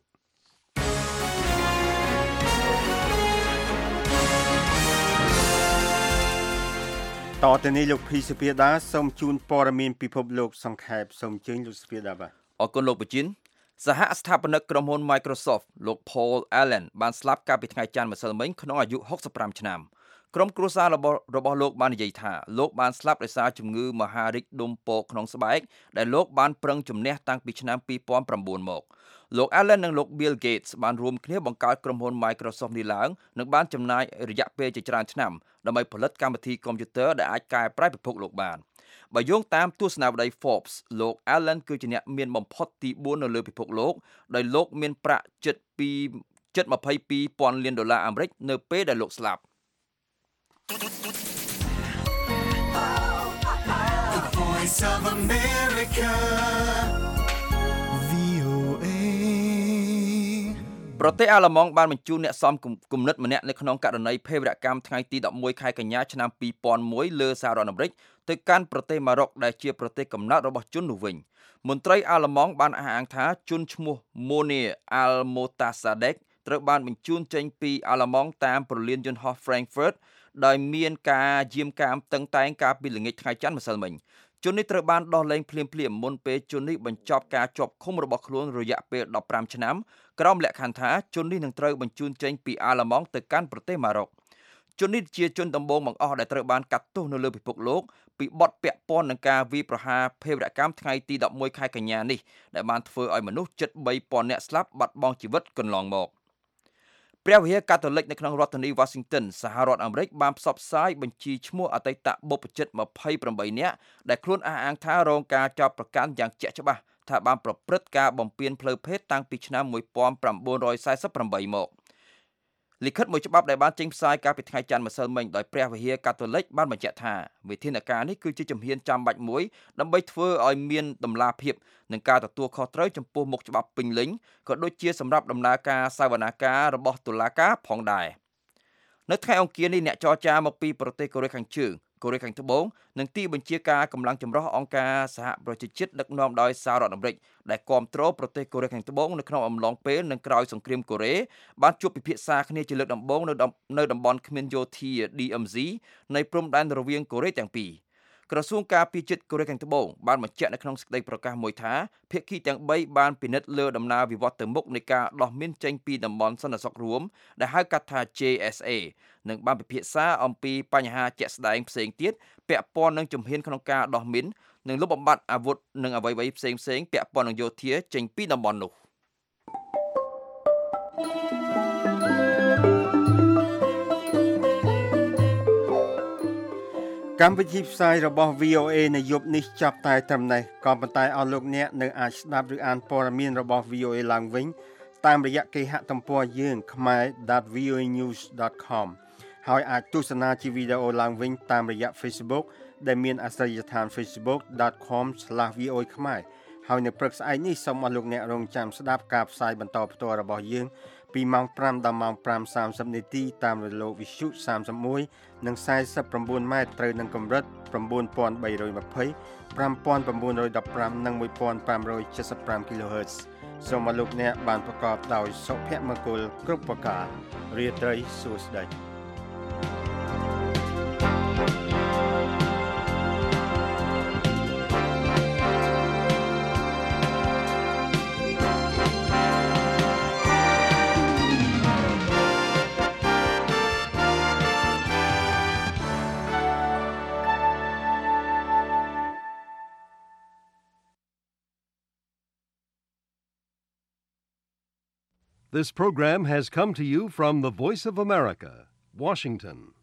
Speaker 3: តទៅនេះលោកភីសុភាដាសូមជូនព័ត៌មានពិភពលោកសង្ខេបសូមអញ្ជើញលោកសុភាដាបាទ
Speaker 4: អរគុណលោកបជាសហស្ថាបនិកក្រុមហ៊ុន Microsoft លោក Paul Allen បានស្លាប់កាលពីថ្ងៃច័ន្ទម្សិលមិញក្នុងអាយុហុកសិបប្រាំឆ្នាំក្រុមគ្រួសាររបស់របស់លោកបាននិយាយថាលោកបានស្លាប់ដោយសារជំងឺមហារីកដុំពកក្នុងស្បែកដែលលោកបានប្រឹងជំនះតាំងពីឆ្នាំពីរពាន់ប្រាំបួនមកលោក Allen និងលោក Bill Gates បានរួមគ្នាបង្កើតក្រុមហ៊ុន Microsoft នេះឡើងនិងបានចំណាយរយៈពេលជាច្រើនឆ្នាំដើម្បីផលិតកម្មវិធីកុំព្យូទ័រដែលអាចកែប្រែពិភពលោកបានបើយោងតាមទស្សនាវដ្តី Forbes លោក Allen គឺជាអ្នកមានបំផុតទីបួននៅលើពិភពលោកដោយលោកមានប្រាក់ជិតពីជិតម្ភៃពីរពាន់លានដុល្លារអាមេរិកនៅពេលដែលលោកស្លាប់
Speaker 2: The Voice of America
Speaker 4: ប្រទេសអាល្លឺម៉ង់បានបញ្ជូនអ្នកសំគំនិតម្នាក់នៅក្នុងករណីភេរវកម្មថ្ងៃទីដប់មួយខែកញ្ញាឆ្នាំពីរពាន់មួយលើសហរដ្ឋអាមេរិកទៅកាន់ប្រទេសម៉ារ៉ុកដែលជាប្រទេសកំណើតរបស់ជននោះវិញមន្ត្រីអាល្លឺម៉ង់បានអះអាងថាជនឈ្មោះ Monir Al-Motassadegh ត្រូវបានបញ្ជូនចេញពីអាល្លឺម៉ង់តាមព្រលានយន្តហោះ Frankfurt ដោយមានការយាមកាមតឹងតែងកាលពីល្ងាចថ្ងៃច័ន្ទម្សិលមិញជននេះត្រូវបានដោះលែងភ្លាមៗមុនពេលជននេះបញ្ចប់ការជាប់ឃុំរបស់ខ្លួនរយៈពេលដប់ប្រាំឆ្នាំក្រោមលក្ខខណ្ឌថាជននេះនឹងត្រូវបញ្ជូនចេញពីអាល្លឺម៉ង់ទៅកាន់ប្រទេសម៉ារ៉ុកជននេះជាជនដំបូងបង្អស់ដែលត្រូវបានកាត់ទោសនៅលើពិភពលោកពីបទពាក់ព័ន្ធនឹងការវាយប្រហារភេរវកម្មថ្ងៃទីដប់មួយខែកញ្ញានេះដែលបានធ្វើឲ្យមនុស្សជិតបីពាន់នាក់ស្លាប់បាត់បង់ជីវិតកន្លងមកព្រះវិហារកាតូលិកនៅក្នុងរដ្ឋធានី Washington សហរដ្ឋអាមេរិកបានផ្សព្វផ្សាយបញ្ជីឈ្មោះអតីតបុព្វជិតម្ភៃប្រាំបីនាក់ដែលខ្លួនអះអាងថារងការចោទប្រកាន់យ៉ាងជាក់ច្បាស់ថាបានប្រព្រឹត្តការបំពានផ្លូវភេទតាំងពីឆ្នាំមួយពាន់ប្រាំបួនរយសែសិបប្រាំបីមកលិខិតមួយច្បាប់ដែលបានចេញផ្សាយកាលពីថ្ងៃច័ន្ទម្សិលមិញដោយព្រះវិហារកាតូលិកបានបញ្ជាក់ថាវិធានការនេះគឺជាជំហានចាំបាច់មួយដើម្បីធ្វើឲ្យមានតម្លាភាពនិងការទទួលខុសត្រូវចំពោះមុខច្បាប់ពេញលេញក៏ដូចជាសម្រាប់ដំណើរការសវនាការរបស់តុលាការផងដែរនៅថ្ងៃអង្គារនេះអ្នកចរចាមកពីប្រទេសកូរ៉េខាងជើងកូរ៉េខាងត្បូងនិងទីបញ្ជាការកម្លាំងចម្រុះអង្គការសហប្រជាជាតិដឹកនាំដោយសហរដ្ឋអាមេរិកដែលគ្រប់គ្រងប្រទេសកូរ៉េខាងត្បូងនៅក្នុងអំឡុងពេលនិងក្រោយសង្គ្រាមកូរ៉េបានជួបពិភាក្សាគ្នាជាលើកដំបូងនៅនៅតំបន់គ្មានយោធា D M Z នៃព្រំដែនរវាងកូរ៉េទាំងពីរក្រសួងការពារជាតិកូរ៉េខាងត្បូងបានបញ្ជាក់នៅក្នុងសេចក្តីប្រកាសមួយថាភាគីទាំងបីបានពិនិត្យលើដំណើរវិវត្តទៅមុខនៃការដោះមានចេញពីតំបន់សន្តិសុខរួមដែលហៅកាត់ថា J S A និងបានពិភាក្សាអំពីបញ្ហាជាក់ស្ដែងផ្សេងទៀតពាក់ព័ន្ធនឹងជំហានក្នុងការដោះមាននិងលុបបំបាត់អាវុធនិងអ្វីៗផ្សេងៗពាក់ព័ន្ធនឹងយោធាចេញពីតំបន់នោះ
Speaker 3: កម្មវិធីផ្សាយរបស់ V O A នៅយប់នេះចាប់តែត្រឹមនេះក៏ប៉ុន្តែអស់លោកអ្នកនៅអាចស្ដាប់ឬអានព័ត៌មានរបស់ V O A ឡើងវិញតាមរយៈគេហទំព័រយើង khmer dot v o a news dot com ហើយអាចទស្សនាជាវីដេអូឡើងវិញតាមរយៈ Facebook ដែលមានអាសយដ្ឋាន facebook dot com slash v o a khmer ហើយនៅព្រឹកស្អែកនេះសូមអស់លោកអ្នករងចាំស្ដាប់ការផ្សាយបន្តផ្ទាល់របស់យើងពីម៉ោងប្រាំដល់ម៉ោងប្រាំសាមសិបនាទីតាមរលកវិទ្យុសាមសិបមួយនិងខ្សែសិបប្រាំបួនម៉ែត្រត្រូវនឹងកម្រិត៩បី២០ ៥៩១៥ និង១៥៧៥ kHz សូមអស់លោកអ្នកបានប្រកបដោយសុភមង្គលគ្រប់ប្រការរាត្រីសួស្តី
Speaker 1: This program has come to you from the Voice of America, Washington.